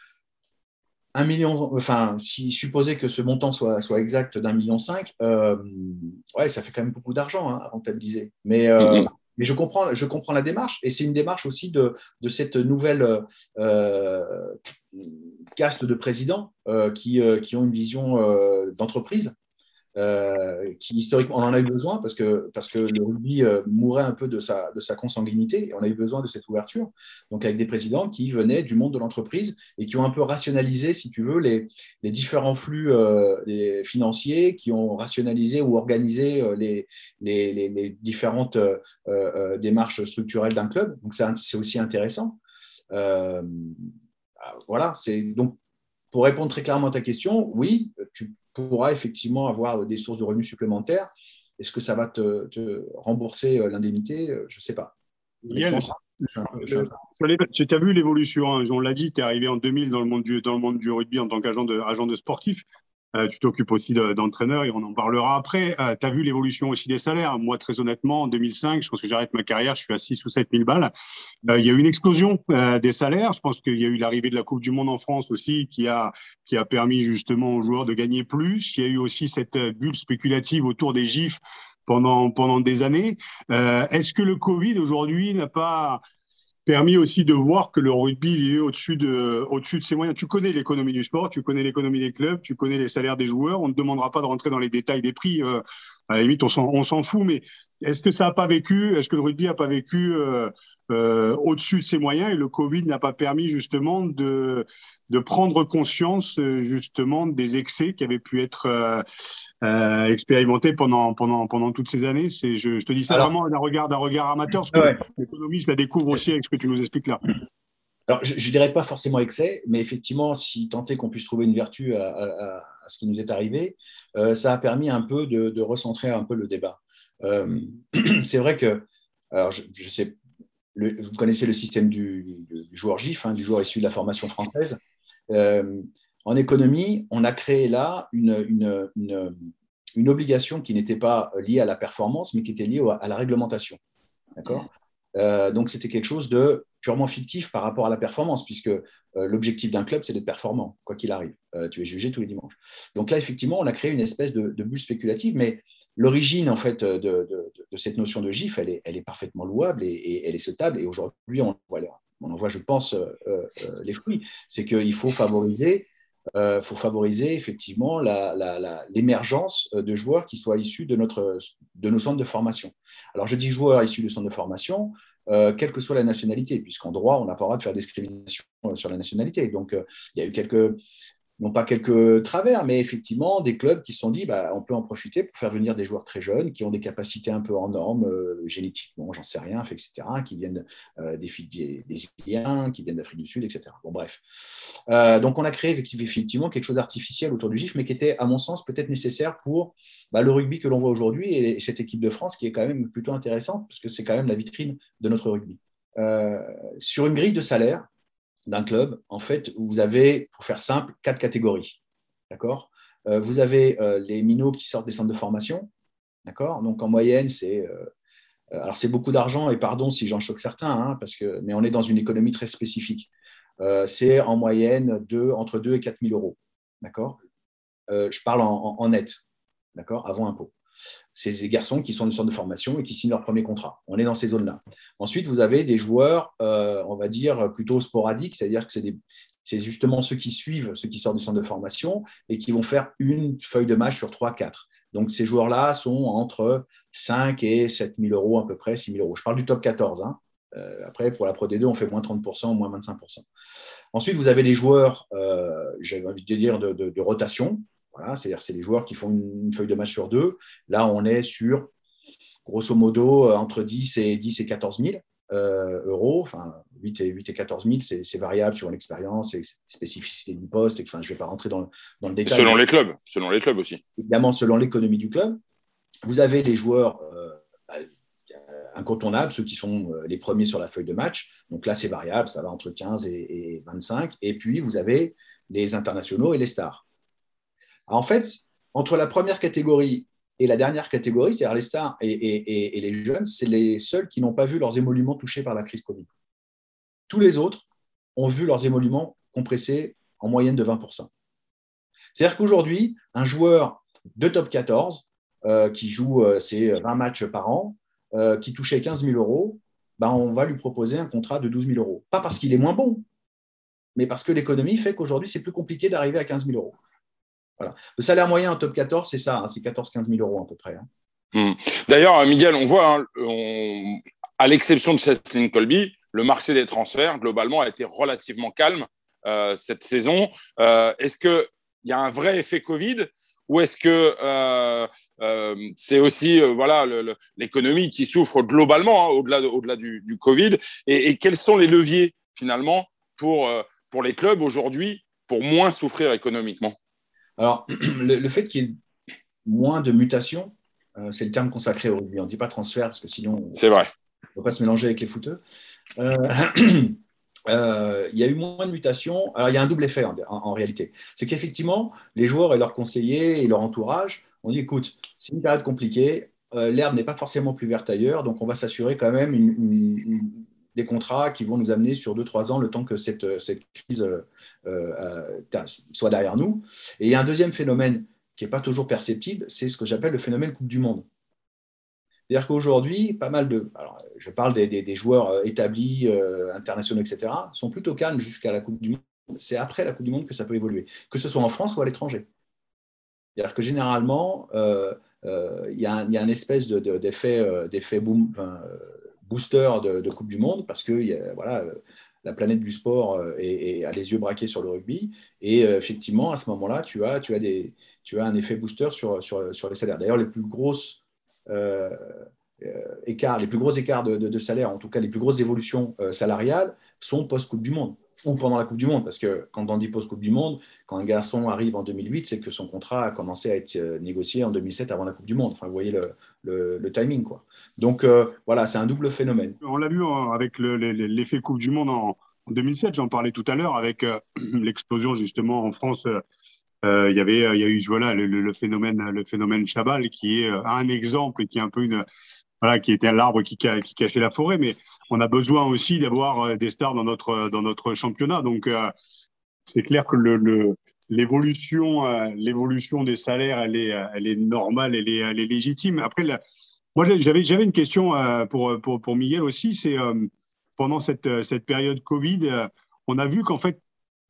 Un million, enfin, si supposer que ce montant soit, soit exact d'un million cinq, euh, ouais, ça fait quand même beaucoup d'argent hein, à rentabiliser. Mais, euh, mm-hmm. mais je, comprends, je comprends la démarche et c'est une démarche aussi de, de cette nouvelle euh, caste de présidents euh, qui, euh, qui ont une vision euh, d'entreprise. Euh, qui historiquement, on en a eu besoin parce que, parce que le rugby euh, mourait un peu de sa, de sa consanguinité et on a eu besoin de cette ouverture. Donc, avec des présidents qui venaient du monde de l'entreprise et qui ont un peu rationalisé, si tu veux, les, les différents flux euh, les financiers, qui ont rationalisé ou organisé euh, les, les, les, les différentes euh, euh, démarches structurelles d'un club. Donc, c'est aussi intéressant. Euh, voilà, c'est donc pour répondre très clairement à ta question, oui, tu pourras effectivement avoir des sources de revenus supplémentaires. Est-ce que ça va te, te rembourser l'indemnité? Je ne sais pas. Miguel, tu as vu l'évolution, hein, on l'a dit, tu es arrivé en deux mille dans le monde du, dans le monde du rugby en tant qu'agent de, agent de sportif. Euh, tu t'occupes aussi d'entraîneur et on en parlera après. Euh, tu as vu l'évolution aussi des salaires. Moi, très honnêtement, en deux mille cinq, je pense que j'arrête ma carrière, je suis à six ou sept mille balles. Euh, il y a eu une explosion euh, des salaires. Je pense qu'il y a eu l'arrivée de la Coupe du Monde en France aussi qui a, qui a permis justement aux joueurs de gagner plus. Il y a eu aussi cette bulle spéculative autour des gifs pendant, pendant des années. Euh, Est-ce que le Covid aujourd'hui n'a pas permis aussi de voir que le rugby vivait au-dessus de, au-dessus de ses moyens? Tu connais l'économie du sport, tu connais l'économie des clubs, tu connais les salaires des joueurs. On ne demandera pas de rentrer dans les détails des prix. Euh, à la limite, on s'en, on s'en fout. Mais est-ce que ça n'a pas vécu, est-ce que le rugby n'a pas vécu euh, euh, au-dessus de ses moyens et le Covid n'a pas permis justement de, de prendre conscience justement des excès qui avaient pu être euh, euh, expérimentés pendant, pendant, pendant toutes ces années? C'est, je, je te dis ça Alors, vraiment d'un regard, d'un regard amateur, parce que ouais. l'économie, je la découvre aussi avec ce que tu nous expliques là. Alors, je ne dirais pas forcément excès, mais effectivement, si tant est qu'on puisse trouver une vertu à, à, à ce qui nous est arrivé, euh, ça a permis un peu de, de recentrer un peu le débat. Euh, c'est vrai que, alors je, je sais, le, vous connaissez le système du, du, du joueur GIF, hein, du joueur issu de la formation française. Euh, en économie, on a créé là une, une, une, une obligation qui n'était pas liée à la performance, mais qui était liée à la réglementation. D'accord ? Euh, donc, c'était quelque chose de purement fictif par rapport à la performance, puisque euh, l'objectif d'un club, c'est d'être performant, quoi qu'il arrive. Euh, tu es jugé tous les dimanches. Donc là, effectivement, on a créé une espèce de, de bulle spéculative, mais l'origine, en fait, de, de, de cette notion de GIF, elle est, elle est parfaitement louable et, et elle est souhaitable. Et aujourd'hui, on, voilà, on en voit, je pense, euh, euh, les fruits. C'est qu'il faut favoriser il euh, faut favoriser effectivement la, la, la, l'émergence de joueurs qui soient issus de, notre, de nos centres de formation. Alors, je dis joueurs issus de centres de formation, euh, quelle que soit la nationalité, puisqu'en droit, on n'a pas le droit de faire discrimination sur la nationalité. Donc, euh, il y a eu quelques, non pas quelques travers, mais effectivement des clubs qui se sont dit bah, on peut en profiter pour faire venir des joueurs très jeunes qui ont des capacités un peu hors normes, euh, génétiquement, j'en sais rien, et cetera, qui viennent euh, des, des, des Iliens, qui viennent d'Afrique du Sud, et cetera. Bon, bref. Euh, donc, on a créé effectivement quelque chose d'artificiel autour du G I F, mais qui était, à mon sens, peut-être nécessaire pour bah, le rugby que l'on voit aujourd'hui et cette équipe de France qui est quand même plutôt intéressante, parce que c'est quand même la vitrine de notre rugby. Euh, sur une grille de salaire d'un club, en fait, vous avez, pour faire simple, quatre catégories. D'accord ? euh, Vous avez euh, les minots qui sortent des centres de formation. D'accord ? Donc, en moyenne, c'est, euh, alors c'est beaucoup d'argent, et pardon si j'en choque certains, hein, parce que, mais on est dans une économie très spécifique. Euh, c'est en moyenne de, entre deux et quatre mille euros. D'accord ? euh, Je parle en, en, en net, d'accord ? Avant impôt. C'est des garçons qui sont du centre de formation et qui signent leur premier contrat. On est dans ces zones-là. Ensuite, vous avez des joueurs, euh, on va dire, plutôt sporadiques, c'est-à-dire que c'est, des, c'est justement ceux qui suivent, ceux qui sortent du centre de formation et qui vont faire une feuille de match sur trois quatre. Donc, ces joueurs-là sont entre cinq et sept mille euros à peu près, six mille euros. Je parle du top quatorze. Hein. Euh, après, pour la Pro D deux, on fait moins trente pour cent, moins vingt-cinq pour cent. Ensuite, vous avez les joueurs, euh, j'avais envie de dire, de, de, de rotation. Voilà, c'est-à-dire c'est les joueurs qui font une, une feuille de match sur deux. Là, on est sur, grosso modo, entre dix et quatorze mille euh, euros. Enfin, huit et quatorze mille, c'est, c'est variable sur l'expérience et spécificité du poste. Enfin, je ne vais pas rentrer dans, dans le détail. Selon les clubs, selon les clubs aussi. Évidemment, selon l'économie du club. Vous avez les joueurs euh, incontournables, ceux qui sont les premiers sur la feuille de match. Donc là, c'est variable, ça va entre quinze et, et vingt-cinq. Et puis, vous avez les internationaux et les stars. En fait, entre la première catégorie et la dernière catégorie, c'est-à-dire les stars et, et, et, et les jeunes, c'est les seuls qui n'ont pas vu leurs émoluments touchés par la crise Covid. Tous les autres ont vu leurs émoluments compressés en moyenne de vingt pour cent. C'est-à-dire qu'aujourd'hui, un joueur de top quatorze euh, qui joue euh, ses vingt matchs par an, euh, qui touchait quinze mille euros, ben, on va lui proposer un contrat de douze mille euros. Pas parce qu'il est moins bon, mais parce que l'économie fait qu'aujourd'hui, c'est plus compliqué d'arriver à quinze mille euros. Voilà. Le salaire moyen en top quatorze, c'est ça, hein, c'est quatorze à quinze mille euros à peu près. Hein. Mmh. D'ailleurs, Miguel, on voit, hein, on, à l'exception de Cheslin Kolbe, le marché des transferts, globalement, a été relativement calme euh, cette saison. Euh, est-ce qu'il y a un vrai effet Covid ou est-ce que euh, euh, c'est aussi euh, voilà, le, le, l'économie qui souffre globalement, hein, au-delà, de, au-delà du, du Covid et, et quels sont les leviers, finalement, pour, euh, pour les clubs aujourd'hui pour moins souffrir économiquement ? Alors, le, le fait qu'il y ait moins de mutations, euh, c'est le terme consacré au rugby. On ne dit pas transfert parce que sinon, c'est vrai. On ne peut pas se mélanger avec les footeux. Euh, euh, il y a eu moins de mutations. Alors, il y a un double effet en, en, en réalité. C'est qu'effectivement, les joueurs et leurs conseillers et leur entourage ont dit écoute, c'est une période compliquée, euh, l'herbe n'est pas forcément plus verte ailleurs, donc on va s'assurer quand même une, une, une, des contrats qui vont nous amener sur deux trois ans, le temps que cette, cette crise euh, euh, soit derrière nous. Et il y a un deuxième phénomène qui n'est pas toujours perceptible, c'est ce que j'appelle le phénomène Coupe du Monde. C'est-à-dire qu'aujourd'hui, pas mal de. Alors, je parle des, des, des joueurs établis, euh, internationaux, et cetera, sont plutôt calmes jusqu'à la Coupe du Monde. C'est après la Coupe du Monde que ça peut évoluer, que ce soit en France ou à l'étranger. C'est-à-dire que généralement, euh, euh, il y a un, il y a une espèce de, de, d'effet, euh, d'effet boom, enfin, euh, booster de, de Coupe du Monde parce que il y a, voilà, la planète du sport est, est, a les yeux braqués sur le rugby. Et euh, effectivement, à ce moment-là, tu as, tu as, des, tu as un effet booster sur, sur, sur les salaires. D'ailleurs, les plus grosses Euh, euh, écarts, les plus gros écarts de, de, de salaire, en tout cas les plus grosses évolutions euh, salariales, sont post-Coupe du Monde ou pendant la Coupe du Monde. Parce que quand on dit post-Coupe du Monde, quand un garçon arrive en deux mille huit, c'est que son contrat a commencé à être négocié en deux mille sept avant la Coupe du Monde. Enfin, vous voyez le, le, le timing, quoi. Donc euh, voilà, c'est un double phénomène. On l'a vu hein, avec le, l'effet Coupe du Monde en, en deux mille sept, j'en parlais tout à l'heure, avec euh, l'explosion justement en France. Euh, Euh, il y avait, il y a eu voilà le, le phénomène, le phénomène Chabal qui est un exemple et qui est un peu une, voilà, qui était l'arbre qui, qui cachait la forêt. Mais on a besoin aussi d'avoir des stars dans notre dans notre championnat. Donc euh, c'est clair que le, le l'évolution, euh, l'évolution des salaires, elle est, elle est normale, elle est, elle est légitime. Après, la, moi j'avais j'avais une question euh, pour pour pour Miguel aussi. C'est euh, pendant cette cette période Covid, euh, on a vu qu'en fait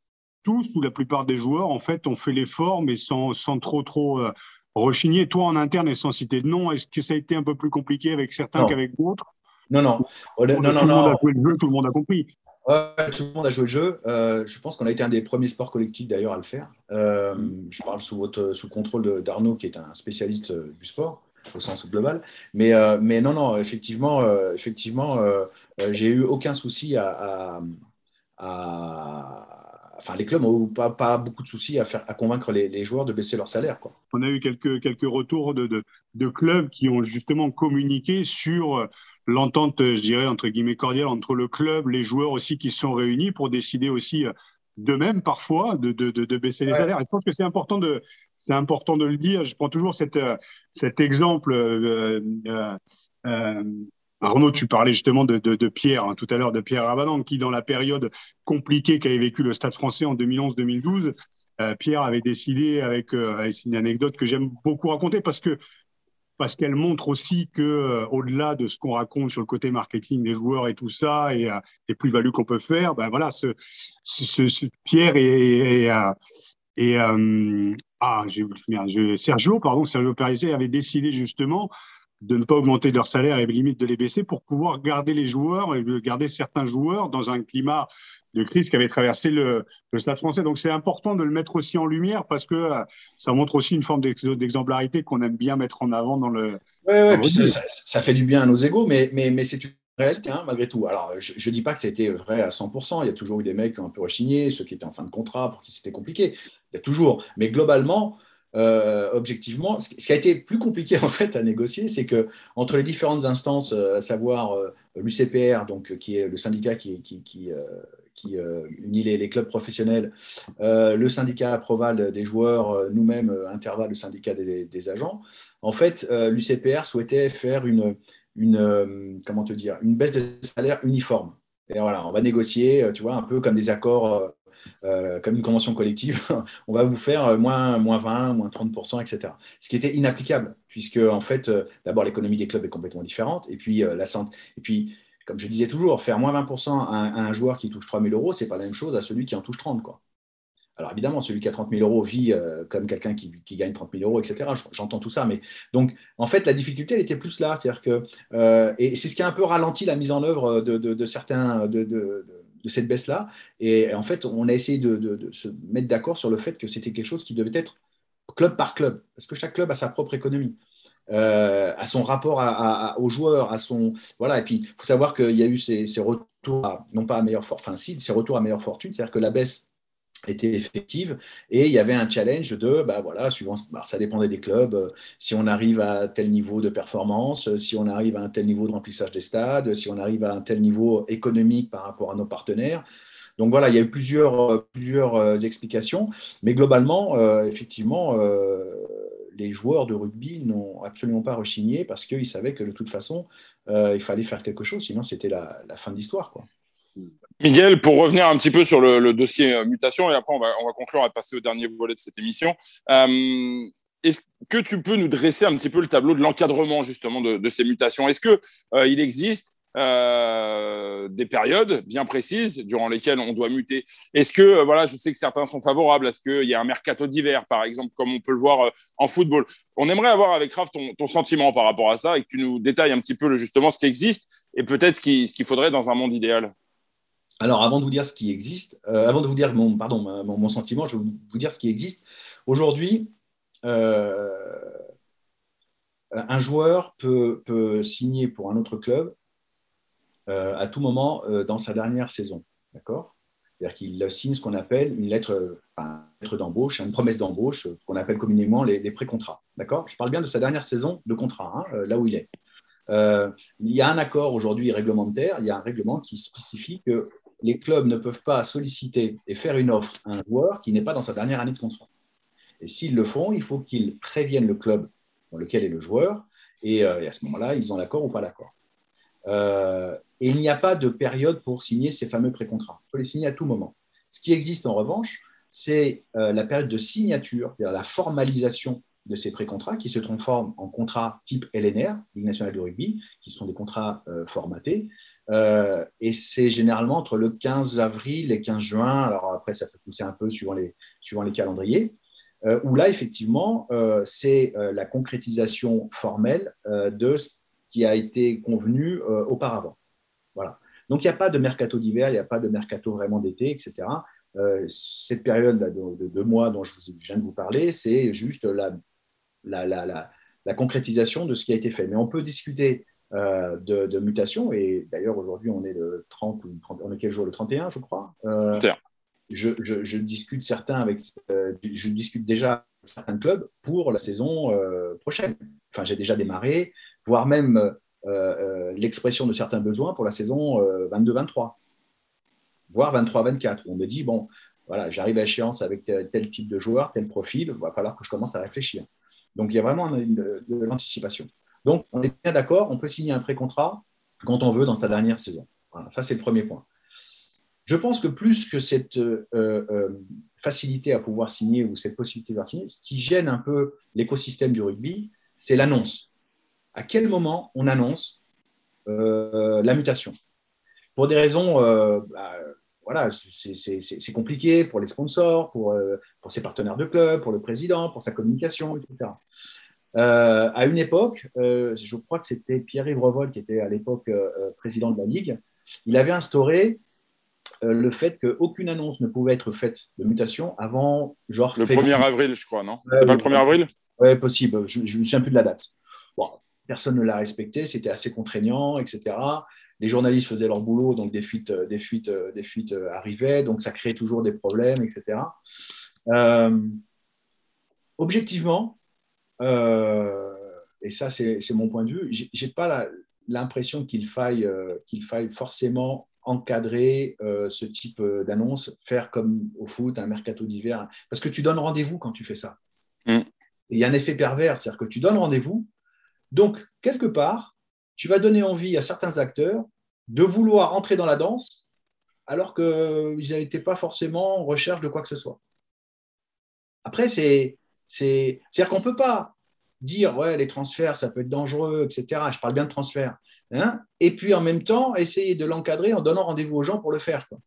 tous ou la plupart des joueurs, en fait, ont fait l'effort, mais sans, sans trop, trop euh, rechigner. Toi, en interne et sans citer de nom, est-ce que ça a été un peu plus compliqué avec certains Non, qu'avec d'autres? non, non. Tout Non, le monde, non, tout le monde a non. joué le jeu, tout le monde a compris. Ouais, tout le monde a joué le jeu. Euh, je pense qu'on a été un des premiers sports collectifs d'ailleurs à le faire. Euh, je parle sous, votre, sous le contrôle de- d'Arnaud, qui est un spécialiste euh, du sport au sens global. Mais, euh, mais non, non, effectivement, euh, effectivement euh, euh, j'ai eu aucun souci à, à, à- Enfin, les clubs n'ont pas, pas beaucoup de soucis à, faire, à convaincre les, les joueurs de baisser leur salaire, quoi. On a eu quelques, quelques retours de, de, de clubs qui ont justement communiqué sur l'entente, je dirais, entre guillemets, cordiale entre le club, les joueurs aussi qui se sont réunis pour décider aussi d'eux-mêmes parfois de, de, de, de baisser les Ouais. salaires. Et je pense que c'est important de, c'est important de le dire. Je prends toujours cette, cet exemple. Euh, euh, euh, Arnaud, tu parlais justement de, de, de Pierre, hein, tout à l'heure, de Pierre Rabadan, qui, dans la période compliquée qu'avait vécu le Stade français en deux mille onze deux mille douze, euh, Pierre avait décidé, avec, euh, avec une anecdote que j'aime beaucoup raconter, parce que parce qu'elle montre aussi que, euh, au-delà de ce qu'on raconte sur le côté marketing des joueurs et tout ça, et euh, les plus-values qu'on peut faire, ben voilà, ce, ce, ce Pierre et, et, euh, et euh, ah, j'ai, merde, je, Sergio, pardon, Sergio Parisse avait décidé justement de ne pas augmenter leur salaire et limite de les baisser pour pouvoir garder les joueurs et de garder certains joueurs dans un climat de crise qui avait traversé le, le Stade français. Donc c'est important de le mettre aussi en lumière parce que euh, ça montre aussi une forme d'ex- d'exemplarité qu'on aime bien mettre en avant dans le, Ouais, dans ouais, le puis ça, rugby. ça, ça fait du bien à nos égos, mais, mais, mais c'est une réalité, hein, malgré tout. Alors, je ne dis pas que c'était vrai à cent pour cent. Il y a toujours eu des mecs qui ont un peu rechigné, ceux qui étaient en fin de contrat, pour qui c'était compliqué. Il y a toujours. Mais globalement, euh, objectivement, ce, ce qui a été plus compliqué en fait à négocier, c'est que entre les différentes instances, euh, à savoir euh, l'U C P R, donc, qui est le syndicat qui, qui, qui, euh, qui euh, unit les, les clubs professionnels, euh, le syndicat Proval des joueurs, euh, nous-mêmes, euh, Interval, le syndicat des, des agents. En fait, euh, l'U C P R souhaitait faire une, une, euh, comment te dire, une baisse de salaire uniforme. Et voilà, on va négocier, tu vois, un peu comme des accords, euh, euh, comme une convention collective. On va vous faire moins, moins vingt, moins trente pour cent, et cetera. Ce qui était inapplicable, puisque, en fait, euh, d'abord, l'économie des clubs est complètement différente. Et puis, euh, la santé. Et puis, comme je disais toujours, faire moins vingt pour cent à un, à un joueur qui touche trois mille euros, ce n'est pas la même chose à celui qui en touche trente, quoi. Alors évidemment, celui qui a trente mille euros vit euh, comme quelqu'un qui, qui gagne trente mille euros, et cetera. J'entends tout ça, mais donc en fait la difficulté elle était plus là, c'est-à-dire que euh, et c'est ce qui a un peu ralenti la mise en œuvre de, de, de certains de, de, de cette baisse-là. Et en fait, on a essayé de, de, de se mettre d'accord sur le fait que c'était quelque chose qui devait être club par club, parce que chaque club a sa propre économie. Euh, à son rapport à, à, aux joueurs, à son voilà. Et puis il faut savoir qu'il y a eu ces, ces retours, à, non pas à meilleure fortune, enfin si, ces retours à meilleure fortune, c'est-à-dire que la baisse était effective et il y avait un challenge de bah voilà suivant bah, ça dépendait des clubs, euh, si on arrive à tel niveau de performance, euh, si on arrive à un tel niveau de remplissage des stades, si on arrive à un tel niveau économique par rapport à nos partenaires. Donc voilà, il y a eu plusieurs, euh, plusieurs euh, explications, mais globalement euh, effectivement euh, les joueurs de rugby n'ont absolument pas rechigné parce qu'ils savaient que de toute façon euh, il fallait faire quelque chose, sinon c'était la, la fin de l'histoire, quoi. Miguel, pour revenir un petit peu sur le, le dossier euh, mutation, et après on va, on va conclure et passer au dernier volet de cette émission. Euh, est-ce que tu peux nous dresser un petit peu le tableau de l'encadrement justement de, de ces mutations? Est-ce qu'il euh, existe euh, des périodes bien précises durant lesquelles on doit muter? Est-ce que, euh, voilà, je sais que certains sont favorables à ce qu'il y ait un mercato d'hiver, par exemple, comme on peut le voir euh, en football. On aimerait avoir avec Raph ton, ton sentiment par rapport à ça et que tu nous détailles un petit peu le, justement ce qui existe et peut-être ce qu'il, ce qu'il faudrait dans un monde idéal. Alors, avant de vous dire ce qui existe, euh, avant de vous dire mon, pardon, mon, mon sentiment, je vais vous dire ce qui existe. Aujourd'hui, euh, un joueur peut, peut, signer pour un autre club euh, à tout moment euh, dans sa dernière saison. D'accord ? C'est-à-dire qu'il signe ce qu'on appelle une lettre, enfin, une lettre d'embauche, une promesse d'embauche, ce qu'on appelle communément les, les pré-contrats. D'accord ? Je parle bien de sa dernière saison de contrat, hein, là où il est. Euh, il y a un accord aujourd'hui réglementaire, il y a un règlement qui spécifie que les clubs ne peuvent pas solliciter et faire une offre à un joueur qui n'est pas dans sa dernière année de contrat. Et s'ils le font, il faut qu'ils préviennent le club dans lequel est le joueur, et, euh, et à ce moment-là, ils ont l'accord ou pas l'accord. Euh, et il n'y a pas de période pour signer ces fameux pré-contrats. Il faut les signer à tout moment. Ce qui existe en revanche, c'est euh, la période de signature, c'est-à-dire la formalisation de ces pré-contrats qui se transforment en contrats type L N R, Ligue nationale de rugby, qui sont des contrats euh, formatés, Euh, et c'est généralement entre le quinze avril et quinze juin. Alors après, ça peut pousser un peu suivant les, suivant les calendriers. Euh, où là, effectivement, euh, c'est euh, la concrétisation formelle euh, de ce qui a été convenu euh, auparavant. Voilà. Donc, il n'y a pas de mercato d'hiver, il n'y a pas de mercato vraiment d'été, et cetera. Euh, cette période de, de deux mois dont je, vous, je viens de vous parler, c'est juste la, la, la, la, la concrétisation de ce qui a été fait. Mais on peut discuter euh, de, de mutation, et d'ailleurs, aujourd'hui, on est le trente, ou trente, on est quel jour? Le trente et un, je crois. Euh, je, je, je discute certains avec, euh, je discute déjà avec certains clubs pour la saison euh, prochaine. Enfin, j'ai déjà démarré, voire même euh, euh, l'expression de certains besoins pour la saison euh, vingt-deux vingt-trois, voire vingt-trois vingt-quatre, où on me dit, bon, voilà, j'arrive à échéance avec tel, tel type de joueur, tel profil, il va falloir que je commence à réfléchir. Donc, il y a vraiment une, une, de, de l'anticipation. Donc, on est bien d'accord, on peut signer un pré-contrat quand on veut dans sa dernière saison. Voilà, ça, c'est le premier point. Je pense que plus que cette euh, euh, facilité à pouvoir signer ou cette possibilité de pouvoir signer, ce qui gêne un peu l'écosystème du rugby, c'est l'annonce. À quel moment on annonce euh, la mutation? Pour des raisons, euh, bah, voilà, c'est, c'est, c'est, c'est compliqué pour les sponsors, pour, euh, pour ses partenaires de club, pour le président, pour sa communication, et cetera. Euh, à une époque, euh, je crois que c'était Pierre-Yves Revol qui était à l'époque euh, président de la Ligue, il avait instauré euh, le fait qu'aucune annonce ne pouvait être faite de mutation avant genre le février. premier avril, je crois, non? C'était ouais, pas le premier avril? Oui, possible, je ne me souviens plus de la date. Bon, personne ne l'a respecté, c'était assez contraignant, et cetera. Les journalistes faisaient leur boulot, donc des fuites, des fuites, des fuites arrivaient, donc ça créait toujours des problèmes, et cetera. Euh, objectivement, euh, et ça c'est, c'est mon point de vue, j'ai, j'ai pas la, l'impression qu'il faille, euh, qu'il faille forcément encadrer euh, ce type d'annonce, faire comme au foot, un mercato d'hiver, parce que tu donnes rendez-vous quand tu fais ça. Mm. Il y a un effet pervers, c'est-à-dire que tu donnes rendez-vous, donc quelque part, tu vas donner envie à certains acteurs de vouloir entrer dans la danse alors qu'ils n'étaient pas forcément en recherche de quoi que ce soit. Après, c'est, c'est, c'est-à-dire qu'on ne peut pas dire ouais, les transferts, ça peut être dangereux, et cetera. Je parle bien de transferts. Hein, et puis en même temps, essayer de l'encadrer en donnant rendez-vous aux gens pour le faire, quoi.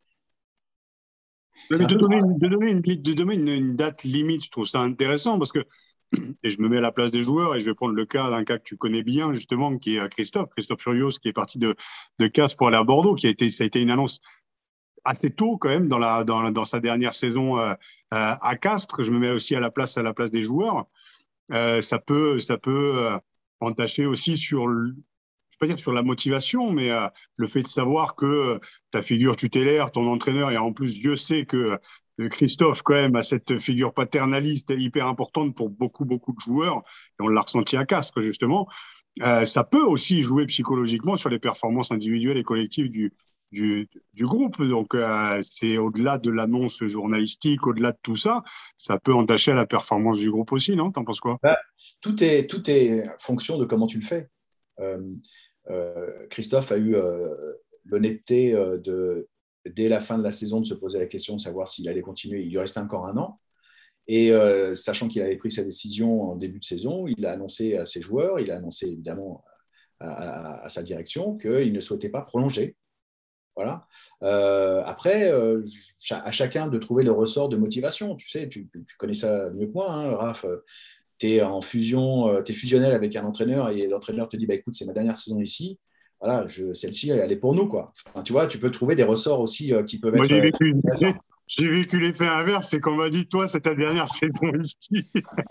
Mais de, donner une, de donner, une, de donner une, une date limite, je trouve ça intéressant parce que, et je me mets à la place des joueurs et je vais prendre le cas d'un cas que tu connais bien justement, qui est Christophe, Christophe Furios, qui est parti de, de Castres pour aller à Bordeaux, qui a été, ça a été une annonce assez tôt quand même dans, la, dans, dans sa dernière saison euh, à Castres. Je me mets aussi à la place, à la place des joueurs. Euh, ça peut, ça peut euh, entacher aussi sur le, je ne vais pas dire sur la motivation, mais euh, le fait de savoir que euh, ta figure tutélaire, ton entraîneur, et en plus, Dieu sait que euh, Christophe, quand même, a cette figure paternaliste hyper importante pour beaucoup, beaucoup de joueurs, et on l'a ressenti à Castres, justement. Euh, ça peut aussi jouer psychologiquement sur les performances individuelles et collectives du, du, du groupe. Donc, euh, c'est au-delà de l'annonce journalistique, au-delà de tout ça, ça peut entacher la performance du groupe aussi, non? T'en penses quoi? Bah, tout est, tout est fonction de comment tu le fais. Euh, euh, Christophe a eu euh, l'honnêteté euh, de, dès la fin de la saison, de se poser la question de savoir s'il allait continuer. Il lui restait encore un an. Et euh, sachant qu'il avait pris sa décision en début de saison, il a annoncé à ses joueurs, il a annoncé évidemment à, à, à sa direction qu'il ne souhaitait pas prolonger. Voilà. Euh, après, euh, à chacun de trouver le ressort de motivation. Tu sais, tu, tu connais ça mieux que moi, hein, Raph. Tu es en fusion, tu es fusionnel avec un entraîneur et l'entraîneur te dit bah, écoute, c'est ma dernière saison ici. Voilà, je, celle-ci, elle est pour nous, quoi. Enfin, tu vois, tu peux trouver des ressorts aussi euh, qui peuvent Moi, être. J'ai vécu, j'ai, j'ai vécu l'effet inverse, c'est qu'on m'a dit toi, c'est ta dernière saison ici.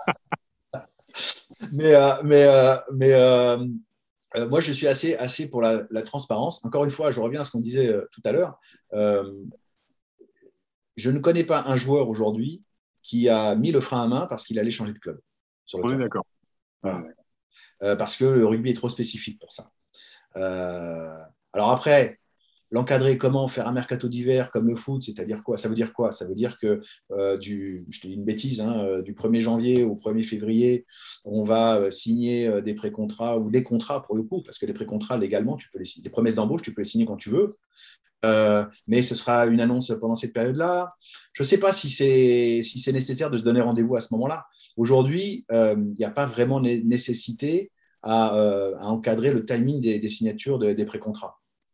mais euh, mais, euh, mais euh, euh, moi, je suis assez, assez pour la, la transparence. Encore une fois, je reviens à ce qu'on disait euh, tout à l'heure. Euh, je ne connais pas un joueur aujourd'hui qui a mis le frein à main parce qu'il allait changer de club. Sur le On terrain. est d'accord. Voilà. Euh, parce que le rugby est trop spécifique pour ça. Euh, alors après, l'encadrer comment? Faire un mercato d'hiver comme le foot, c'est-à-dire quoi? Ça veut dire quoi? Ça veut dire que euh, du, je te dis une bêtise, hein, du premier janvier au premier février, on va euh, signer euh, des pré-contrats ou des contrats pour le coup, parce que les pré-contrats légalement, tu peux les signer. Les promesses d'embauche, tu peux les signer quand tu veux. Euh, mais ce sera une annonce pendant cette période-là. Je ne sais pas si c'est, si c'est nécessaire de se donner rendez-vous à ce moment-là. Aujourd'hui, il euh, n'y a pas vraiment nécessité à, euh, à encadrer le timing des, des signatures de, des pré-contrats.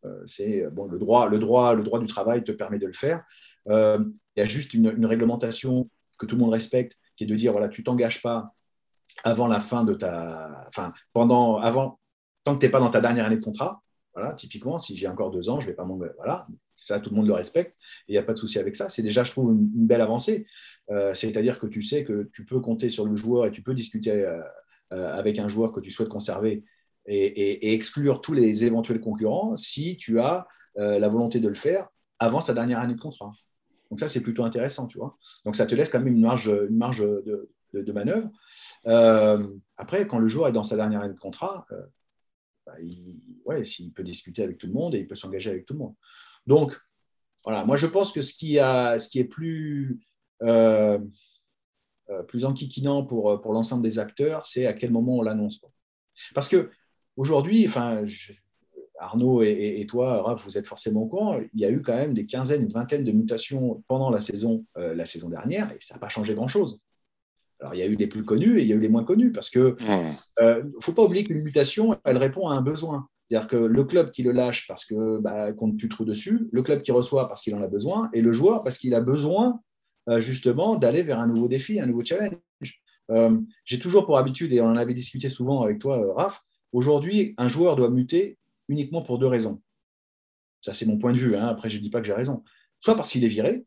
Euh, c'est, bon, le, droit, le, droit, le droit du travail te permet de le faire. Euh, il y a juste une, une réglementation que tout le monde respecte, qui est de dire, voilà, tu ne t'engages pas avant la fin de ta… Enfin, pendant, avant, tant que tu n'es pas dans ta dernière année de contrat. Voilà, typiquement, si j'ai encore deux ans, je ne vais pas m'en… Voilà, ça, tout le monde le respecte et il n'y a pas de souci avec ça. C'est déjà, je trouve, une, une belle avancée. Euh, c'est-à-dire que tu sais que tu peux compter sur le joueur et tu peux discuter euh, euh, avec un joueur que tu souhaites conserver et, et, et exclure tous les éventuels concurrents si tu as euh, la volonté de le faire avant sa dernière année de contrat. Donc ça, c'est plutôt intéressant, tu vois. Donc ça te laisse quand même une marge, une marge de, de, de manœuvre. Euh, après, quand le joueur est dans sa dernière année de contrat, euh, bah, il, ouais, il peut discuter avec tout le monde et il peut s'engager avec tout le monde. Donc, voilà, moi je pense que ce qui, a, ce qui est plus, euh, euh, plus enquiquinant pour, pour l'ensemble des acteurs, c'est à quel moment on l'annonce. Parce qu'aujourd'hui, enfin, je, Arnaud et, et, et toi, Raph, vous êtes forcément au courant, il y a eu quand même des quinzaines, une vingtaine de mutations pendant la saison, euh, la saison dernière et ça n'a pas changé grand-chose. Alors, il y a eu des plus connus et il y a eu les moins connus parce que ne euh, faut pas oublier qu'une mutation, elle répond à un besoin. C'est-à-dire que le club qui le lâche parce que bah, qu'on ne tue trop dessus, le club qui reçoit parce qu'il en a besoin et le joueur parce qu'il a besoin euh, justement d'aller vers un nouveau défi, un nouveau challenge. Euh, j'ai toujours pour habitude, et on en avait discuté souvent avec toi, euh, Raph, aujourd'hui, un joueur doit muter uniquement pour deux raisons. Ça, c'est mon point de vue. Hein. Après, je ne dis pas que j'ai raison. Soit parce qu'il est viré,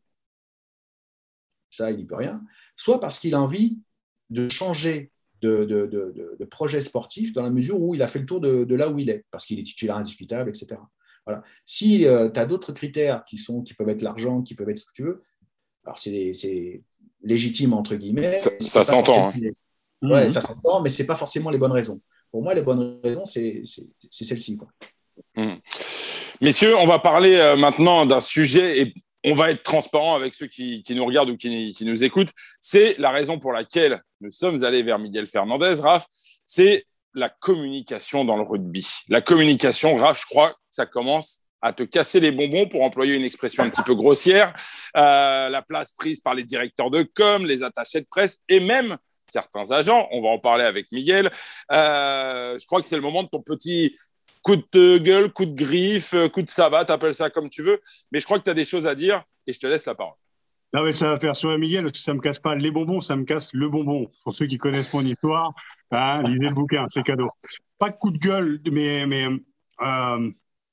ça, il n'y peut rien, soit parce qu'il a envie de changer de, de, de, de, de projet sportif dans la mesure où il a fait le tour de, de là où il est, parce qu'il est titulaire indiscutable, et cetera. Voilà. Si euh, tu as d'autres critères qui, sont, qui peuvent être l'argent, qui peuvent être ce que tu veux, alors c'est, c'est légitime, entre guillemets. Ça, ça s'entend. Hein. Ouais, mmh. Ça s'entend, mais ce n'est pas forcément les bonnes raisons. Pour moi, les bonnes raisons, c'est, c'est, c'est celle-ci. Quoi. Mmh. Messieurs, on va parler euh, maintenant d'un sujet, et on va être transparent avec ceux qui, qui nous regardent ou qui, qui nous écoutent. C'est la raison pour laquelle nous sommes allés vers Miguel Fernandez, Raph. C'est la communication dans le rugby. La communication, Raph, je crois que ça commence à te casser les bonbons, pour employer une expression un petit peu grossière. Euh, la place prise par les directeurs de com, les attachés de presse et même certains agents. On va en parler avec Miguel. Euh, je crois que c'est le moment de ton petit coup de gueule, coup de griffe, coup de sabbat, t'appelles ça comme tu veux. Mais je crois que tu as des choses à dire et je te laisse la parole. Non, mais ça va faire sur Miguel, parce que ça ne me casse pas les bonbons, ça me casse le bonbon. Pour ceux qui connaissent mon histoire, hein, lisez le bouquin, c'est cadeau. Pas de coup de gueule, mais, mais euh,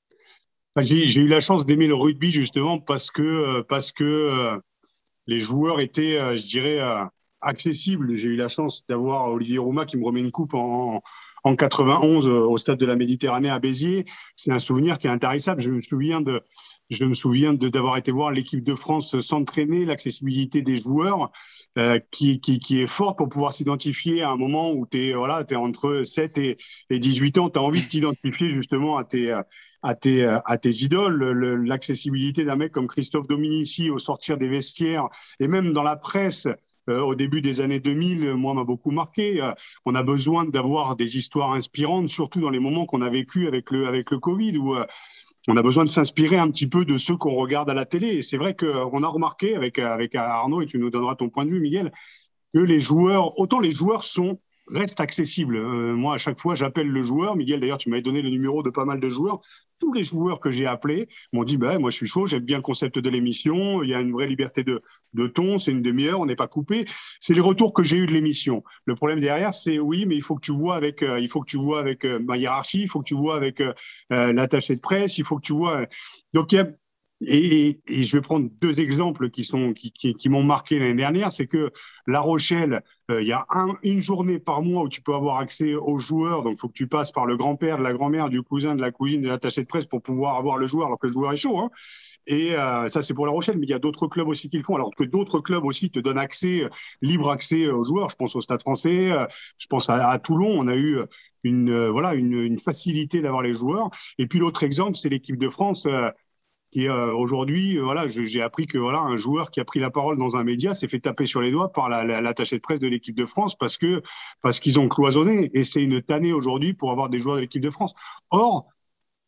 j'ai, j'ai eu la chance d'aimer le rugby justement parce que, parce que euh, les joueurs étaient, euh, je dirais, euh, accessibles. J'ai eu la chance d'avoir Olivier Roumat qui me remet une coupe en, en quatre-vingt-onze au stade de la Méditerranée à Béziers. C'est un souvenir qui est intarissable. Je me souviens de, je me souviens de, d'avoir été voir l'équipe de France s'entraîner, l'accessibilité des joueurs euh, qui, qui, qui est forte pour pouvoir s'identifier à un moment où tu es voilà, t'es entre sept et, et dix-huit ans. Tu as envie de t'identifier justement à tes, à tes, à tes idoles. Le, l'accessibilité d'un mec comme Christophe Dominici au sortir des vestiaires et même dans la presse. Euh, au début des années deux mille, moi, m'a beaucoup marqué. Euh, on a besoin d'avoir des histoires inspirantes, surtout dans les moments qu'on a vécu avec le, avec le Covid, où euh, on a besoin de s'inspirer un petit peu de ceux qu'on regarde à la télé. Et c'est vrai qu'on a remarqué avec, avec Arnaud, et tu nous donneras ton point de vue, Miguel, que les joueurs, autant les joueurs sont restent accessibles. Euh, moi, à chaque fois, j'appelle le joueur. Miguel, d'ailleurs, tu m'avais donné le numéro de pas mal de joueurs. Tous les joueurs que j'ai appelés m'ont dit bah, « moi, je suis chaud, j'aime bien le concept de l'émission, il y a une vraie liberté de, de ton, c'est une demi-heure, on n'est pas coupé. » C'est les retours que j'ai eus de l'émission. Le problème derrière, c'est oui, mais il faut que tu vois avec, euh, il faut que tu vois avec euh, ma hiérarchie, il faut que tu vois avec euh, l'attaché de presse, il faut que tu vois… Euh... Donc, il y a… Et, et, et je vais prendre deux exemples qui, sont, qui, qui, qui m'ont marqué l'année dernière. C'est que La Rochelle, il euh, y a un, une journée par mois où tu peux avoir accès aux joueurs. Donc, il faut que tu passes par le grand-père, de la grand-mère, du cousin, de la cousine, de l'attaché de presse pour pouvoir avoir le joueur alors que le joueur est chaud. Hein. Et euh, ça, c'est pour La Rochelle. Mais il y a d'autres clubs aussi qui le font. Alors que d'autres clubs aussi te donnent accès, libre accès aux joueurs. Je pense au Stade français, euh, je pense à, à Toulon. On a eu une, euh, voilà, une, une facilité d'avoir les joueurs. Et puis, l'autre exemple, c'est l'équipe de France. Euh, qui euh, aujourd'hui, euh, voilà, je, j'ai appris que voilà, un joueur qui a pris la parole dans un média s'est fait taper sur les doigts par la, la, l'attaché de presse de l'équipe de France parce que parce qu'ils ont cloisonné et c'est une tannée aujourd'hui pour avoir des joueurs de l'équipe de France. Or,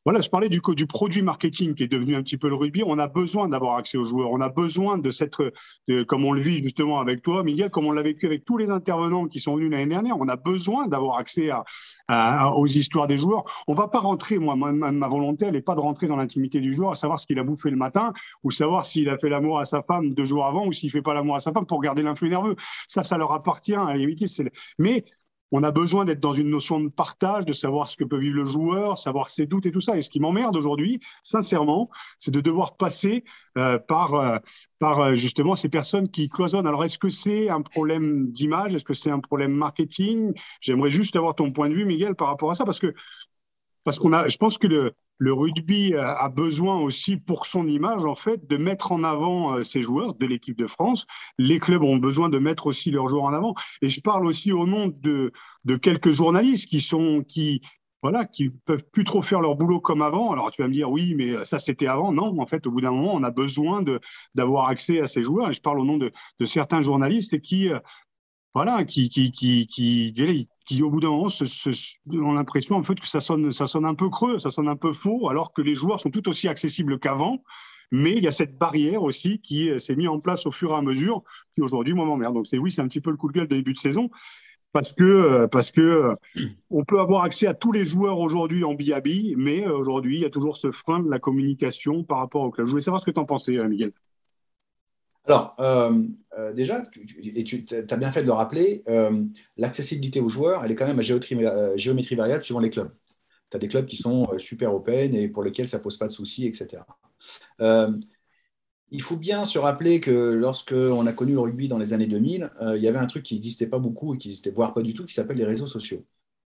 Voilà, je parlais du, du produit marketing qui est devenu un petit peu le rugby. On a besoin d'avoir accès aux joueurs. On a besoin de cette, de, comme on le vit justement avec toi, Miguel, comme on l'a vécu avec tous les intervenants qui sont venus l'année dernière. On a besoin d'avoir accès à, à, aux histoires des joueurs. On va pas rentrer, moi, ma, ma volonté, elle n'est pas de rentrer dans l'intimité du joueur, à savoir ce qu'il a bouffé le matin ou savoir s'il a fait l'amour à sa femme deux jours avant ou s'il fait pas l'amour à sa femme pour garder l'influx nerveux. Ça, ça leur appartient à la limite. C'est... Mais on a besoin d'être dans une notion de partage, de savoir ce que peut vivre le joueur, savoir ses doutes et tout ça. Et ce qui m'emmerde aujourd'hui, sincèrement, c'est de devoir passer euh, par, euh, par euh, justement ces personnes qui cloisonnent. Alors, est-ce que c'est un problème d'image? Est-ce que c'est un problème marketing? J'aimerais juste avoir ton point de vue, Miguel, par rapport à ça, parce que Parce qu'on a, je pense que le, le rugby a besoin aussi, pour son image, en fait, de mettre en avant ses joueurs de l'équipe de France. Les clubs ont besoin de mettre aussi leurs joueurs en avant. Et je parle aussi au nom de, de quelques journalistes qui sont, qui, voilà, qui peuvent plus trop faire leur boulot comme avant. Alors tu vas me dire, oui, mais ça c'était avant. Non, en fait, au bout d'un moment, on a besoin de, d'avoir accès à ces joueurs. Et je parle au nom de, de certains journalistes qui, voilà, qui, qui, qui, qui, qui, qui au bout d'un moment, se, se, ont l'impression en fait que ça sonne, ça sonne un peu creux, ça sonne un peu faux, alors que les joueurs sont tout aussi accessibles qu'avant. Mais il y a cette barrière aussi qui s'est mise en place au fur et à mesure, qui aujourd'hui, moi, m'emmerde. Donc c'est oui, c'est un petit peu le coup de gueule de début de saison, parce que parce que on peut avoir accès à tous les joueurs aujourd'hui en biabi, mais aujourd'hui, il y a toujours ce frein de la communication par rapport au club. Je voulais savoir ce que tu en pensais, Miguel. Alors, euh, euh, déjà, tu, tu, et tu as bien fait de le rappeler, euh, l'accessibilité aux joueurs, elle est quand même à géométrie, euh, géométrie variable suivant les clubs. Tu as des clubs qui sont super open et pour lesquels ça ne pose pas de soucis, et cetera. Euh, il faut bien se rappeler que lorsqu'on a connu le rugby dans les années deux mille, euh, il y avait un truc qui n'existait pas beaucoup et qui n'existait voire pas du tout, qui s'appelle les réseaux sociaux.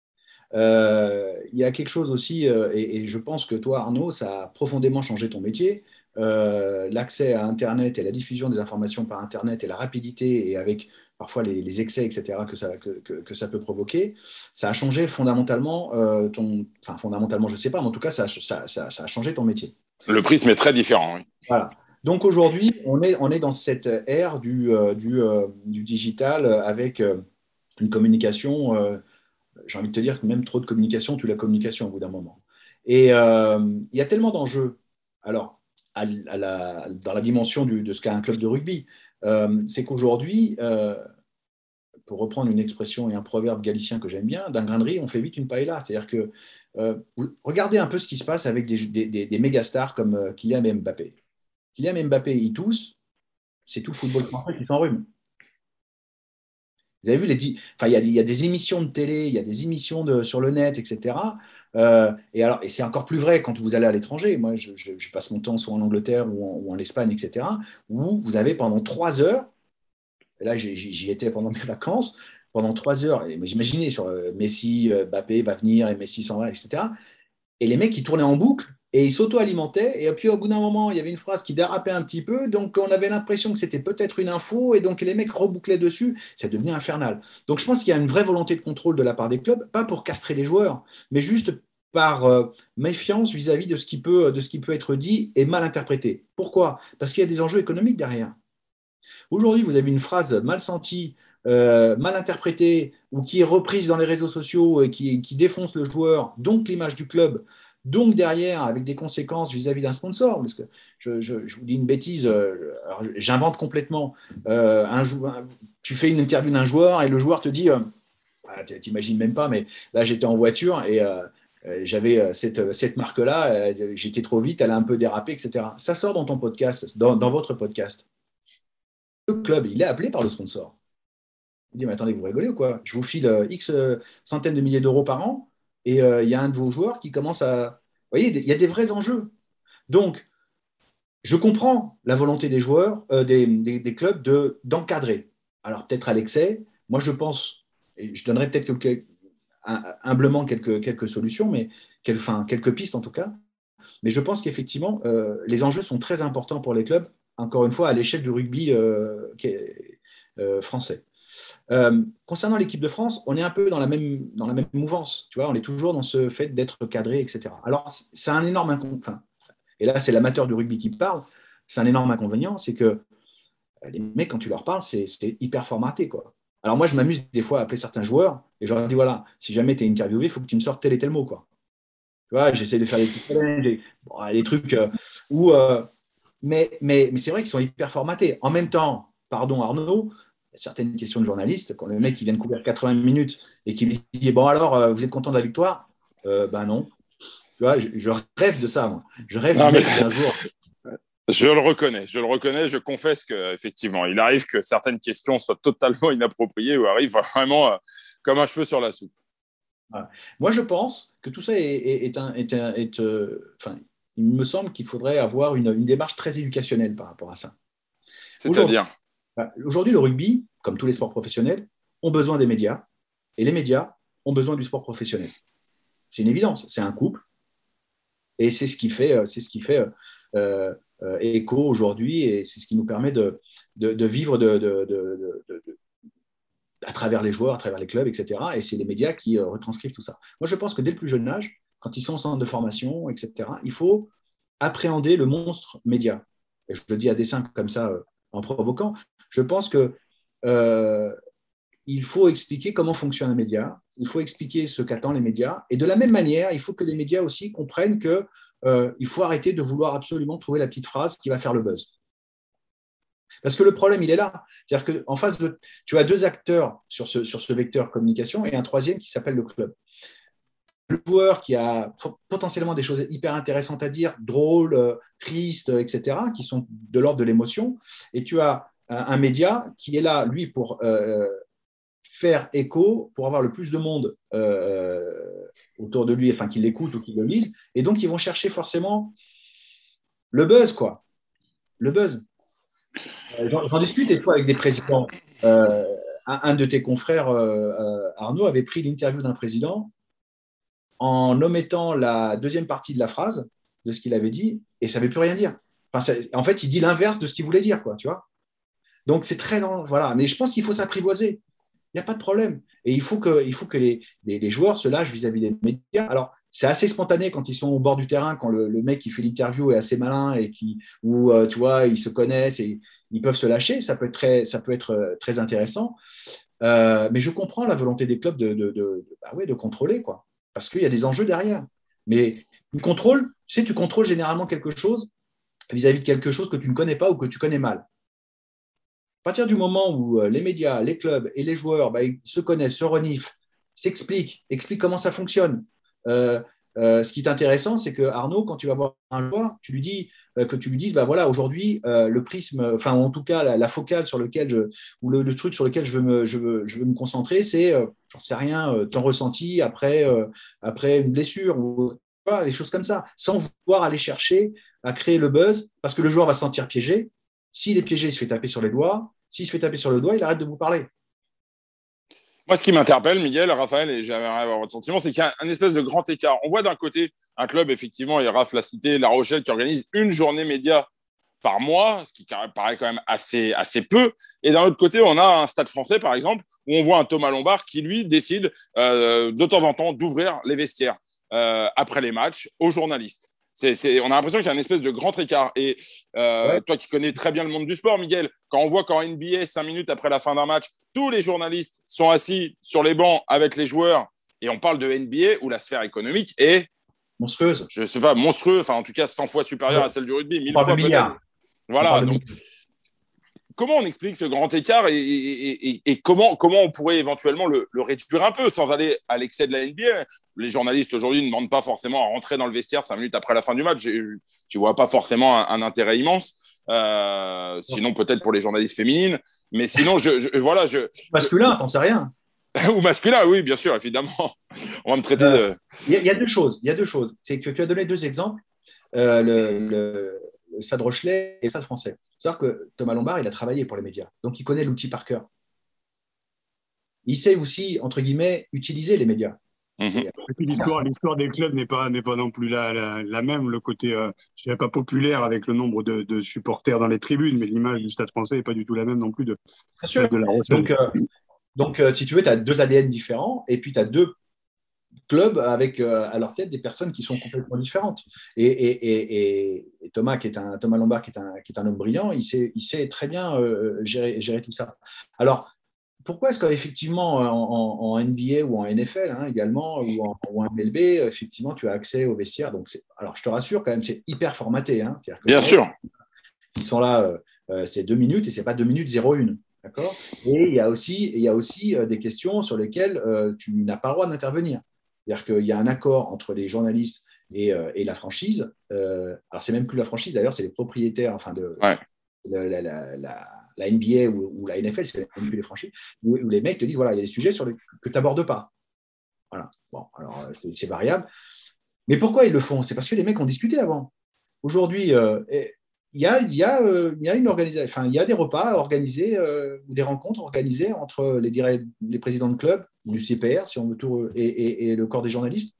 Euh, il y a quelque chose aussi, euh, et, et je pense que toi, Arnaud, ça a profondément changé ton métier. Euh, l'accès à Internet et la diffusion des informations par Internet et la rapidité et avec parfois les, les excès, et cetera, que ça, que, que, que ça peut provoquer, ça a changé fondamentalement euh, ton... Enfin, fondamentalement, je ne sais pas, mais en tout cas, ça, ça, ça, ça a changé ton métier. Le prisme est très différent, oui. Voilà. Donc aujourd'hui, on est, on est dans cette ère du, euh, du, euh, du digital avec euh, une communication... Euh, j'ai envie de te dire que même trop de communication tue la communication au bout d'un moment. Et euh, il y a tellement d'enjeux. Alors, à, à la, dans la dimension du, de ce qu'a un club de rugby, euh, c'est qu'aujourd'hui, euh, pour reprendre une expression et un proverbe galicien que j'aime bien, d'un grain de riz, on fait vite une paella. C'est-à-dire que euh, regardez un peu ce qui se passe avec des, des, des, des méga stars comme euh, Kylian Mbappé. Kylian Mbappé, il tousse, c'est tout football français qui s'enrhume. Vous avez vu, les, enfin, il y a, il y a des émissions de télé, il y a des émissions de, sur le net, et cetera. Euh, et, alors, et c'est encore plus vrai quand vous allez à l'étranger. Moi, je, je, je passe mon temps soit en Angleterre ou en, ou en Espagne, et cetera, où vous avez pendant trois heures, et là j'y, j'y étais pendant mes vacances, pendant trois heures, et j'imaginais sur euh, Messi, euh, Mbappé va venir, et Messi s'en va, et cetera. Et les mecs, ils tournaient en boucle, et ils s'auto-alimentaient, et puis au bout d'un moment, il y avait une phrase qui dérapait un petit peu, donc on avait l'impression que c'était peut-être une info, et donc les mecs rebouclaient dessus, ça devenait infernal. Donc je pense qu'il y a une vraie volonté de contrôle de la part des clubs, pas pour castrer les joueurs, mais juste par euh, méfiance vis-à-vis de ce, qui peut, de ce qui peut être dit et mal interprété. Pourquoi ? Parce qu'il y a des enjeux économiques derrière. Aujourd'hui, vous avez une phrase mal sentie, euh, mal interprétée, ou qui est reprise dans les réseaux sociaux et qui, qui défonce le joueur, donc l'image du club, donc derrière, avec des conséquences vis-à-vis d'un sponsor, parce que je, je, je vous dis une bêtise, euh, alors j'invente complètement, euh, un joueur, tu fais une interview d'un joueur et le joueur te dit, euh, ah, t'imagines même pas, mais là j'étais en voiture et euh, j'avais cette, cette marque-là, euh, j'étais trop vite, elle a un peu dérapé, et cetera. Ça sort dans ton podcast, dans, dans votre podcast. Le club, il est appelé par le sponsor. Il dit, mais attendez, vous rigolez ou quoi ? Je vous file euh, X euh, centaines de milliers d'euros par an et il euh, y a un de vos joueurs qui commence à... Vous voyez, il y a des vrais enjeux. Donc, je comprends la volonté des joueurs, euh, des, des, des clubs de, d'encadrer. Alors, peut-être à l'excès. Moi, je pense, et je donnerai peut-être quelques, humblement quelques, quelques solutions, mais quelques, enfin, quelques pistes en tout cas. Mais je pense qu'effectivement, euh, les enjeux sont très importants pour les clubs, encore une fois, à l'échelle du rugby euh, qui est, euh, français. Euh, concernant l'équipe de France, on est un peu dans la même, dans la même mouvance. Tu vois, on est toujours dans ce fait d'être cadré, et cetera. Alors, c'est un énorme inconvénient. Enfin, et là, c'est l'amateur du rugby qui parle. C'est un énorme inconvénient, c'est que les mecs, quand tu leur parles, c'est, c'est hyper formaté, quoi. Alors moi, je m'amuse des fois à appeler certains joueurs et je leur dis, voilà, si jamais tu es interviewé, il faut que tu me sortes tel et tel mot, quoi. Tu vois, j'essaie de faire des petits challenges, des, bon, des trucs euh, où. Euh, mais mais, mais c'est vrai qu'ils sont hyper formatés. En même temps, pardon Arnaud, il y a certaines questions de journalistes, quand le mec qui vient de courir quatre-vingts minutes et qui lui dit bon, alors, euh, vous êtes content de la victoire? euh, Ben non. Tu vois, je, je rêve de ça, moi. Je rêve Non, du mais... mec qui un jour. Je le reconnais, je le reconnais, je confesse qu'effectivement, il arrive que certaines questions soient totalement inappropriées ou arrivent vraiment euh, comme un cheveu sur la soupe. Voilà. Moi, je pense que tout ça est, est, est un. Est un est, euh, enfin, il me semble qu'il faudrait avoir une, une démarche très éducationnelle par rapport à ça. Aujourd'hui, C'est-à-dire aujourd'hui, le rugby, comme tous les sports professionnels, ont besoin des médias et les médias ont besoin du sport professionnel. C'est une évidence, c'est un couple et c'est ce qui fait, c'est ce qui fait euh, euh, écho aujourd'hui et c'est ce qui nous permet de, de, de vivre de, de, de, de, de, à travers les joueurs, à travers les clubs, et cetera. Et c'est les médias qui euh, retranscrivent tout ça. Moi, je pense que dès le plus jeune âge, quand ils sont en centre de formation, et cetera, il faut appréhender le monstre média. Et je le dis à dessein comme ça, euh, en provoquant. Je pense que euh, il faut expliquer comment fonctionne un média, il faut expliquer ce qu'attendent les médias, et de la même manière, il faut que les médias aussi comprennent qu'il euh, faut arrêter de vouloir absolument trouver la petite phrase qui va faire le buzz. Parce que le problème, il est là. C'est-à-dire qu'en face de. Tu as deux acteurs sur ce, sur ce vecteur communication et un troisième qui s'appelle le club. Le joueur qui a potentiellement des choses hyper intéressantes à dire, drôles, euh, tristes, et cetera, qui sont de l'ordre de l'émotion. Et tu as un, un média qui est là, lui, pour euh, faire écho, pour avoir le plus de monde euh, autour de lui, enfin, qui l'écoute ou qui le lise. Et donc, ils vont chercher forcément le buzz, quoi. Le buzz. J'en, j'en discute des fois avec des présidents. Euh, un, un de tes confrères, euh, Arnaud, avait pris l'interview d'un président en omettant la deuxième partie de la phrase de ce qu'il avait dit et ça ne veut plus rien dire. Enfin, ça, en fait, il dit l'inverse de ce qu'il voulait dire, quoi, tu vois. Donc, c'est très... Voilà. Mais je pense qu'il faut s'apprivoiser. Il n'y a pas de problème. Et il faut que, il faut que les, les, les joueurs se lâchent vis-à-vis des médias. Alors, c'est assez spontané quand ils sont au bord du terrain, quand le, le mec qui fait l'interview est assez malin et qui, où, euh, tu vois, ils se connaissent et ils peuvent se lâcher. Ça peut être très, ça peut être très intéressant. Euh, mais je comprends la volonté des clubs de, de, de, de, bah ouais, de contrôler, quoi. Parce qu'il y a des enjeux derrière. Mais tu contrôles, tu sais, tu contrôles généralement quelque chose vis-à-vis de quelque chose que tu ne connais pas ou que tu connais mal. À partir du moment où les médias, les clubs et les joueurs bah, ils se connaissent, se reniflent, s'expliquent, expliquent comment ça fonctionne. Euh, euh, ce qui est intéressant, c'est que Arnaud, quand tu vas voir un joueur, tu lui dis euh, que tu lui dises, bah voilà, aujourd'hui, euh, le prisme, enfin en tout cas la, la focale sur lequel je, ou le, le truc sur lequel je veux me, je veux, je veux me concentrer, c'est, euh, j'en sais rien, euh, ton ressenti après, euh, après une blessure ou voilà, des choses comme ça, sans vouloir aller chercher à créer le buzz, parce que le joueur va se sentir piégé. S'il est piégé, il se fait taper sur les doigts. S'il se fait taper sur le doigt, il arrête de vous parler. Moi, ce qui m'interpelle, Miguel, Raphaël, et j'aimerais avoir votre sentiment, c'est qu'il y a un espèce de grand écart. On voit d'un côté un club, effectivement, et Raph l'a cité, La Rochelle, qui organise une journée média par mois, ce qui paraît quand même assez, assez peu. Et d'un autre côté, on a un Stade Français, par exemple, où on voit un Thomas Lombard qui, lui, décide euh, de temps en temps d'ouvrir les vestiaires euh, après les matchs aux journalistes. C'est, c'est, on a l'impression qu'il y a une espèce de grand écart. Et euh, ouais. Toi qui connais très bien le monde du sport, Miguel, quand on voit qu'en N B A, cinq minutes après la fin d'un match, tous les journalistes sont assis sur les bancs avec les joueurs et on parle de N B A où la sphère économique est monstrueuse. Je ne sais pas, monstrueuse, enfin en tout cas cent fois supérieure ouais. à celle du rugby, mille on fois peut-être. Voilà, donc comment on explique ce grand écart et, et, et, et comment, comment on pourrait éventuellement le, le réduire un peu sans aller à l'excès de la N B A? Les journalistes aujourd'hui ne demandent pas forcément à rentrer dans le vestiaire cinq minutes après la fin du match. Je ne vois pas forcément un, un intérêt immense. Euh, sinon, peut-être pour les journalistes féminines. Mais sinon, je, je, voilà. Je, masculin, t'en sais rien. Ou masculin, oui, bien sûr, évidemment. On va me traiter euh, de. Il y, y a deux choses. Il y a deux choses. C'est que tu as donné deux exemples. Euh, le, le, le Stade Rochelais et le Stade Français. C'est-à-dire que Thomas Lombard, il a travaillé pour les médias. Donc, il connaît l'outil par cœur. Il sait aussi, entre guillemets, utiliser les médias. Mmh. Et puis l'histoire, l'histoire des clubs n'est pas, n'est pas non plus la, la, la même. Le côté, euh, je dirais pas populaire avec le nombre de, de supporters dans les tribunes, mais l'image du Stade Français n'est pas du tout la même non plus de, Bien sûr. de la Rochelle. Donc, euh, donc euh, si tu veux, tu as deux A D N différents et puis tu as deux clubs avec euh, à leur tête des personnes qui sont complètement différentes. Et, et, et, et Thomas, qui est un, Thomas Lombard, qui est un, qui est un homme brillant, il sait, il sait très bien euh, gérer, gérer tout ça. Alors, pourquoi est-ce qu'effectivement, en, en, en N B A ou en N F L hein, également, ou en, ou en M L B, effectivement, tu as accès au vestiaire. Donc, c'est, alors, je te rassure, quand même, c'est hyper formaté. Hein, c'est-à-dire que Bien sûr. Ils sont là, euh, c'est deux minutes et c'est pas deux minutes zéro un. D'accord. Et il y a aussi, il y a aussi euh, des questions sur lesquelles euh, tu n'as pas le droit d'intervenir. C'est-à-dire qu'il y a un accord entre les journalistes et, euh, et la franchise. Euh, alors, c'est même plus la franchise, d'ailleurs, c'est les propriétaires enfin, de, ouais. de la, la, la, la N B A ou, ou la N F L, c'est même plus les franchises, où, où les mecs te disent voilà, il y a des sujets sur les, que tu n'abordes pas. Voilà. Bon, alors, c'est, c'est variable. Mais pourquoi ils le font? C'est parce que les mecs ont discuté avant. Aujourd'hui, euh, il y a, il y a, euh, il y a une organisation, enfin, il y a des repas organisés euh, ou des rencontres organisées entre les, les présidents de club ou du C P R, si on veut tout, et, et, et le corps des journalistes.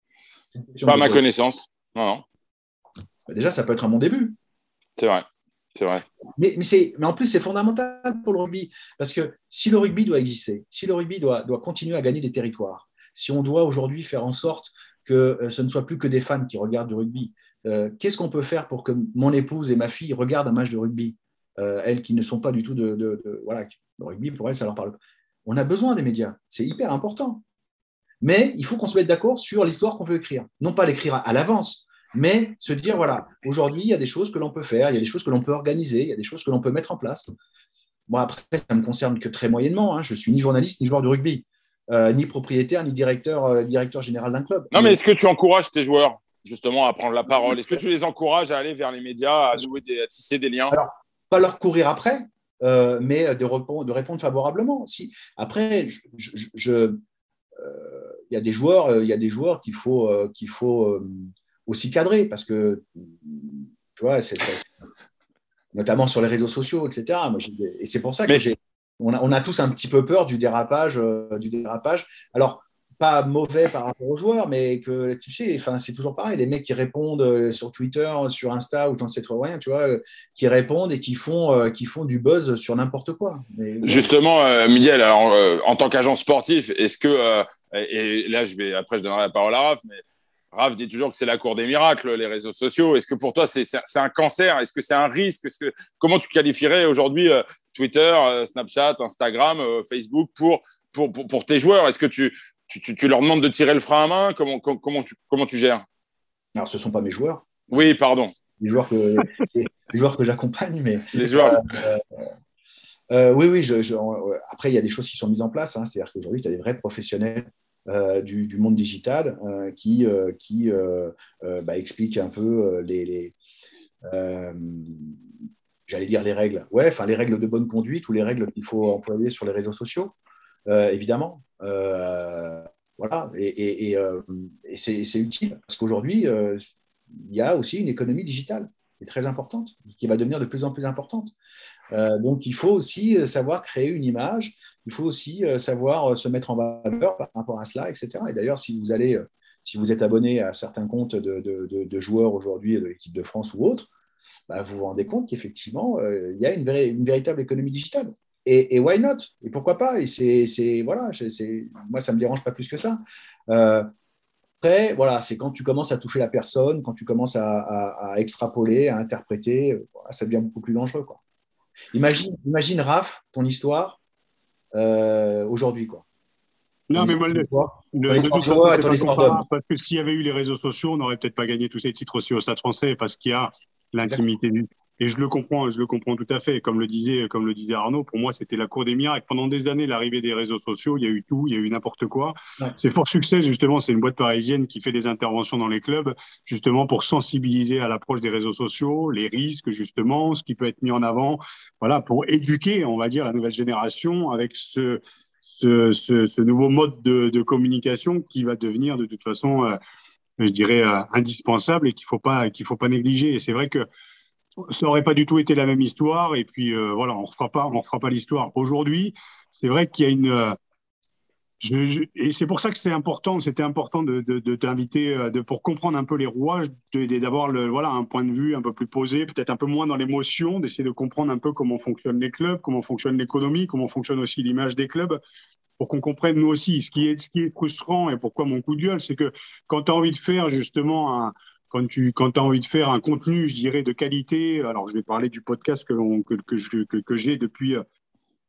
Pas à ma connaissance. Non, non. Bah déjà, ça peut être un bon début. C'est vrai. C'est vrai. Mais, mais, c'est, mais en plus, c'est fondamental pour le rugby. Parce que si le rugby doit exister, si le rugby doit, doit continuer à gagner des territoires, si on doit aujourd'hui faire en sorte que euh, ce ne soit plus que des fans qui regardent du rugby, euh, qu'est-ce qu'on peut faire pour que mon épouse et ma fille regardent un match de rugby, euh, elles qui ne sont pas du tout de, de, de… Voilà, le rugby, pour elles, ça leur parle. On a besoin des médias. C'est hyper important. Mais il faut qu'on se mette d'accord sur l'histoire qu'on veut écrire. Non pas l'écrire à l'avance, mais se dire, voilà, aujourd'hui, il y a des choses que l'on peut faire, il y a des choses que l'on peut organiser, il y a des choses que l'on peut mettre en place. Moi, après, ça ne me concerne que très moyennement. Hein. Je ne suis ni journaliste, ni joueur de rugby, euh, ni propriétaire, ni directeur, euh, directeur général d'un club. Non, mais est-ce que tu encourages tes joueurs, justement, à prendre la parole? Est-ce que tu les encourages à aller vers les médias, à, nouer des, à tisser des liens? Alors, pas leur courir après, euh, mais de, répondre, de répondre favorablement. Si, après, je... je, je euh, il y a des joueurs, euh, il y a des joueurs qu'il faut, euh, qu'il faut euh, aussi cadrer parce que, tu vois, c'est, c'est, notamment sur les réseaux sociaux, et cetera. Moi, et c'est pour ça que Mais... j'ai, on a, on a tous un petit peu peur du dérapage, euh, du dérapage. Alors, pas mauvais par rapport aux joueurs, mais que tu sais, enfin, c'est toujours pareil. Les mecs qui répondent sur Twitter, sur Insta ou j'en sais trop rien, tu vois, euh, qui répondent et qui font, euh, qui font du buzz sur n'importe quoi. Mais, Justement, euh, Miguel, alors, euh, en tant qu'agent sportif, est-ce que euh, et là, je vais après, je donnerai la parole à Raph, mais Raph dit toujours que c'est la cour des miracles, les réseaux sociaux. Est-ce que pour toi, c'est, c'est, c'est un cancer? Est-ce que c'est un risque? Est-ce que, comment tu qualifierais aujourd'hui euh, Twitter, euh, Snapchat, Instagram, euh, Facebook pour, pour, pour, pour tes joueurs? Est-ce que tu, tu, tu, tu leur demandes de tirer le frein à main? Comment, comment, comment, tu, comment tu gères? Alors, ce ne sont pas mes joueurs. Oui, pardon. Les joueurs que, les, les joueurs que j'accompagne, mais… Les joueurs… Euh, euh, euh, oui, oui. Je, je, euh, après, il y a des choses qui sont mises en place. Hein, c'est-à-dire qu'aujourd'hui, tu as des vrais professionnels Euh, du, du monde digital euh, qui, euh, qui euh, euh, bah, explique un peu euh, les, les euh, j'allais dire les règles, ouais, enfin les règles de bonne conduite ou les règles qu'il faut employer sur les réseaux sociaux, euh, évidemment. Euh, voilà, et, et, et, euh, et c'est, c'est utile parce qu'aujourd'hui, euh, il y a aussi une économie digitale qui est très importante, qui va devenir de plus en plus importante. Euh, donc, il faut aussi savoir créer une image, il faut aussi savoir se mettre en valeur par rapport à cela, et cetera. Et d'ailleurs, si vous allez, si vous êtes abonné à certains comptes de, de, de, de joueurs aujourd'hui de l'équipe de France ou autres, bah, vous vous rendez compte qu'effectivement, euh, il y a une, vé- une véritable économie digitale. Et, et why not? Et pourquoi pas? Et c'est, c'est voilà, c'est, moi, ça me dérange pas plus que ça. Euh, Après, voilà, c'est quand tu commences à toucher la personne, quand tu commences à, à, à extrapoler, à interpréter, voilà, ça devient beaucoup plus dangereux, quoi. Imagine, imagine Raph, ton histoire euh, aujourd'hui, quoi. Non, ton mais moi, le, le, de toute façon, c'est pas comparable parce que s'il y avait eu les réseaux sociaux, on n'aurait peut-être pas gagné tous ces titres aussi au Stade Français parce qu'il y a l'intimité. Et je le comprends, je le comprends tout à fait. Comme le disait, comme le disait Arnaud, pour moi, c'était la cour des miracles. Pendant des années, l'arrivée des réseaux sociaux, il y a eu tout, il y a eu n'importe quoi. Ouais. C'est Fort Succès, justement, c'est une boîte parisienne qui fait des interventions dans les clubs, justement, pour sensibiliser à l'approche des réseaux sociaux, les risques, justement, ce qui peut être mis en avant, voilà, pour éduquer, on va dire, la nouvelle génération avec ce, ce, ce, ce nouveau mode de, de communication qui va devenir, de toute façon, euh, je dirais, euh, indispensable et qu'il faut pas, qu'il faut pas négliger. Et c'est vrai que ça aurait pas du tout été la même histoire. Et puis, euh, voilà, on ne refera pas, on refera pas l'histoire. Aujourd'hui, c'est vrai qu'il y a une… Euh, je, je, et c'est pour ça que c'est important, c'était important de, de, de t'inviter de, pour comprendre un peu les rouages, de, de, d'avoir le, voilà, un point de vue un peu plus posé, peut-être un peu moins dans l'émotion, d'essayer de comprendre un peu comment fonctionnent les clubs, comment fonctionne l'économie, comment fonctionne aussi l'image des clubs, pour qu'on comprenne nous aussi. Ce qui est, ce qui est frustrant et pourquoi mon coup de gueule, c'est que quand tu as envie de faire justement un… Quand tu quand as envie de faire un contenu, je dirais, de qualité, alors je vais parler du podcast que, l'on, que, que, je, que, que j'ai depuis,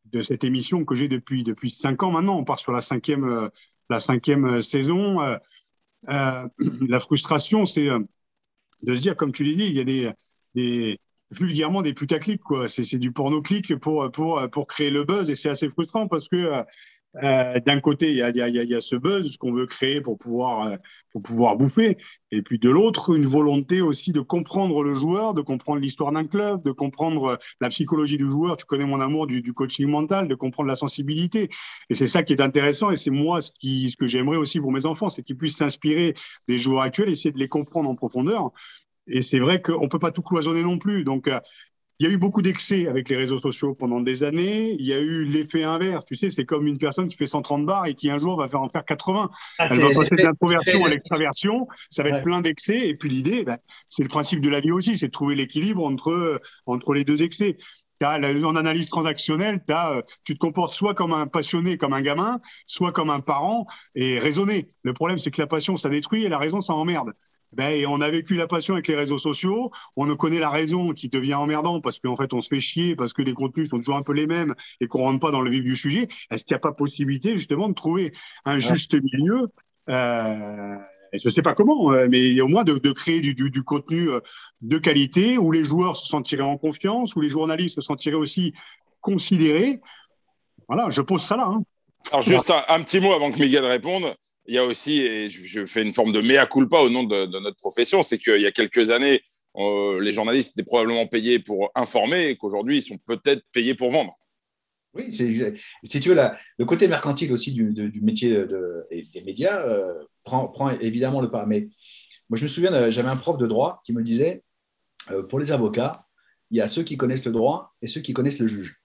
de cette émission que j'ai depuis, depuis cinq ans maintenant. On part sur la cinquième, euh, la cinquième saison. Euh, euh, la frustration, c'est euh, de se dire, comme tu l'as dit, il y a des, des vulgairement des putaclics, quoi. C'est, c'est du porno-clic pour, pour, pour créer le buzz, et c'est assez frustrant parce que euh, Euh, d'un côté, il y a, il y, a, il y a ce buzz qu'on veut créer pour pouvoir, euh, pour pouvoir bouffer. Et puis de l'autre, une volonté aussi de comprendre le joueur, de comprendre l'histoire d'un club, de comprendre la psychologie du joueur. Tu connais mon amour du, du coaching mental, de comprendre la sensibilité. Et c'est ça qui est intéressant. Et c'est moi ce, qui, ce que j'aimerais aussi pour mes enfants, c'est qu'ils puissent s'inspirer des joueurs actuels, essayer de les comprendre en profondeur. Et c'est vrai qu'on ne peut pas tout cloisonner non plus. Donc, euh, il y a eu beaucoup d'excès avec les réseaux sociaux pendant des années. Il y a eu l'effet inverse. Tu sais, c'est comme une personne qui fait cent trente bars et qui un jour va faire en faire quatre-vingts. Ah, Elle va passer de l'introversion à l'extraversion. Ça va être ouais. plein d'excès. Et puis l'idée, ben, c'est le principe de la vie aussi, c'est de trouver l'équilibre entre, entre les deux excès. T'as, en analyse transactionnelle, t'as, tu te comportes soit comme un passionné, comme un gamin, soit comme un parent et raisonné. Le problème, c'est que la passion, ça détruit et la raison, ça emmerde. Ben, et on a vécu la passion avec les réseaux sociaux, on connaît la raison qui devient emmerdant parce qu'en fait on se fait chier, parce que les contenus sont toujours un peu les mêmes et qu'on rentre pas dans le vif du sujet. Est-ce qu'il n'y a pas possibilité justement de trouver un juste milieu euh, je ne sais pas comment, mais au moins de, de créer du, du, du contenu de qualité où les joueurs se sentiraient en confiance, où les journalistes se sentiraient aussi considérés. Voilà, je pose ça là. Hein. Alors juste un, un petit mot avant que Miguel réponde. Il y a aussi, et je fais une forme de mea culpa au nom de, de notre profession, c'est qu'il y a quelques années, euh, les journalistes étaient probablement payés pour informer et qu'aujourd'hui, ils sont peut-être payés pour vendre. Oui, c'est, si tu veux, la, le côté mercantile aussi du, de, du métier de, et des médias euh, prend, prend évidemment le pas. Mais moi, je me souviens, j'avais un prof de droit qui me disait, euh, pour les avocats, il y a ceux qui connaissent le droit et ceux qui connaissent le juge.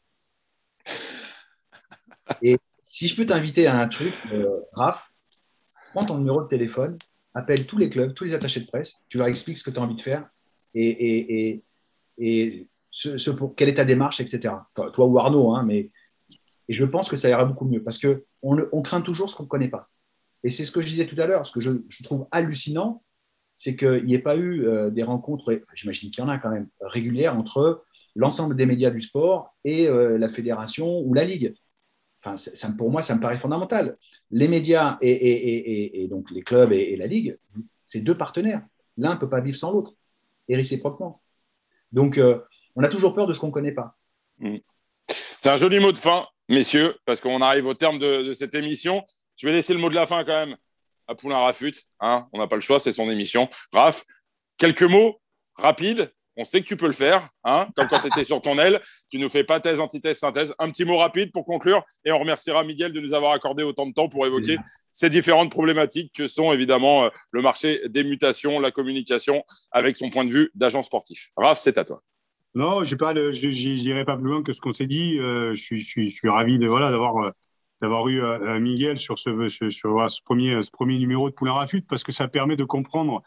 Et si je peux t'inviter à un truc, euh, Raph, prends ton numéro de téléphone, appelle tous les clubs, tous les attachés de presse, tu leur expliques ce que tu as envie de faire et, et, et, et ce, ce pour, quelle est ta démarche, et cetera. Toi ou Arnaud, hein, mais et je pense que ça ira beaucoup mieux parce qu'on on craint toujours ce qu'on ne connaît pas. Et c'est ce que je disais tout à l'heure, ce que je, je trouve hallucinant, c'est qu'il n'y ait pas eu euh, des rencontres, j'imagine qu'il y en a quand même, régulières entre l'ensemble des médias du sport et euh, la fédération ou la ligue. Enfin, ça, pour moi, ça me paraît fondamental. Les médias et, et, et, et donc les clubs et, et la ligue, c'est deux partenaires. L'un ne peut pas vivre sans l'autre, et réciproquement. Donc, euh, on a toujours peur de ce qu'on ne connaît pas. C'est un joli mot de fin, messieurs, parce qu'on arrive au terme de, de cette émission. Je vais laisser le mot de la fin quand même à Poulain Rafut. Hein, on n'a pas le choix, c'est son émission. Raph, quelques mots rapides. On sait que tu peux le faire, hein, comme quand tu étais sur ton aile. Tu ne nous fais pas thèse, antithèse, synthèse. Un petit mot rapide pour conclure et on remerciera Miguel de nous avoir accordé autant de temps pour évoquer ces différentes problématiques que sont évidemment euh, le marché des mutations, la communication avec son point de vue d'agent sportif. Raph, c'est à toi. Non, je n'irai pas plus loin que ce qu'on s'est dit. Euh, je, suis, je, suis, je suis ravi de, voilà, d'avoir, euh, d'avoir eu euh, Miguel sur, ce, ce, sur voilà, ce, premier, ce premier numéro de Poulain Rafut parce que ça permet de comprendre.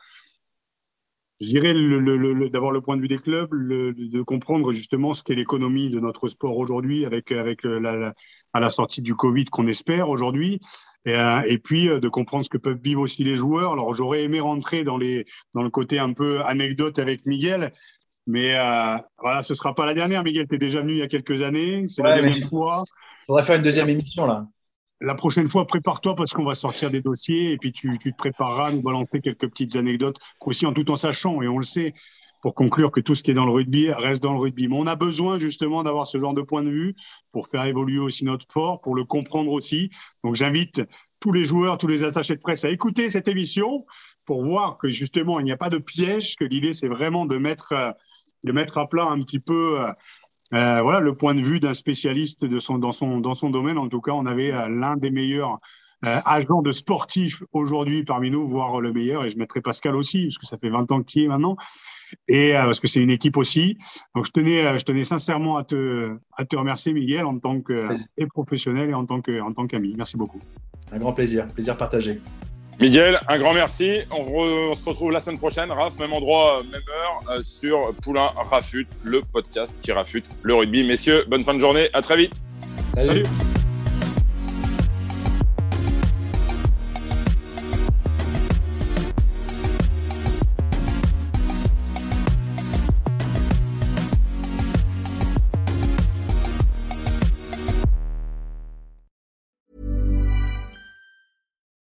Je dirais le, le, le, d'avoir le point de vue des clubs, le, de comprendre justement ce qu'est l'économie de notre sport aujourd'hui avec, avec la, la, à la sortie du Covid qu'on espère aujourd'hui, et, et puis de comprendre ce que peuvent vivre aussi les joueurs. Alors j'aurais aimé rentrer dans, les, dans le côté un peu anecdote avec Miguel, mais euh, voilà, ce ne sera pas la dernière. Miguel, tu es déjà venu il y a quelques années, c'est ouais, la deuxième fois. Il faudrait faire une deuxième émission là. La prochaine fois, prépare-toi parce qu'on va sortir des dossiers et puis tu, tu te prépareras à nous balancer quelques petites anecdotes aussi en tout en sachant, et on le sait, pour conclure que tout ce qui est dans le rugby reste dans le rugby. Mais on a besoin justement d'avoir ce genre de point de vue pour faire évoluer aussi notre sport, pour le comprendre aussi. Donc j'invite tous les joueurs, tous les attachés de presse à écouter cette émission pour voir que justement il n'y a pas de piège, que l'idée c'est vraiment de mettre, de mettre à plat un petit peu... Euh, voilà le point de vue d'un spécialiste de son, dans, son, dans son domaine. En tout cas, on avait euh, l'un des meilleurs euh, agents de sportifs aujourd'hui parmi nous, voire le meilleur. Et je mettrai Pascal aussi, parce que ça fait vingt ans qu'il y est maintenant. Et euh, parce que c'est une équipe aussi. Donc, je tenais, euh, je tenais sincèrement à te, à te remercier, Miguel, en tant que euh, et professionnel et en tant que, en tant qu'ami. Merci beaucoup. Un grand plaisir. Plaisir partagé. Miguel, un grand merci. On, re, on se retrouve la semaine prochaine, Raph, même endroit, même heure, euh, sur Poulain Rafut, le podcast qui rafute le rugby. Messieurs, bonne fin de journée, à très vite. Salut. Salut.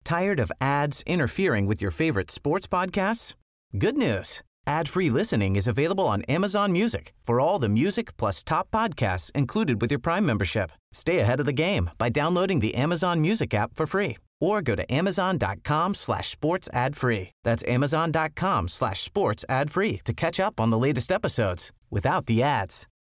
Tired of ads interfering with your favorite sports podcasts? Good news. Ad-free listening is available on Amazon Music for all the music plus top podcasts included with your Prime membership. Stay ahead of the game by downloading the Amazon Music app for free or go to amazon.com slash sports ad free. That's amazon.com slash sports ad free to catch up on the latest episodes without the ads.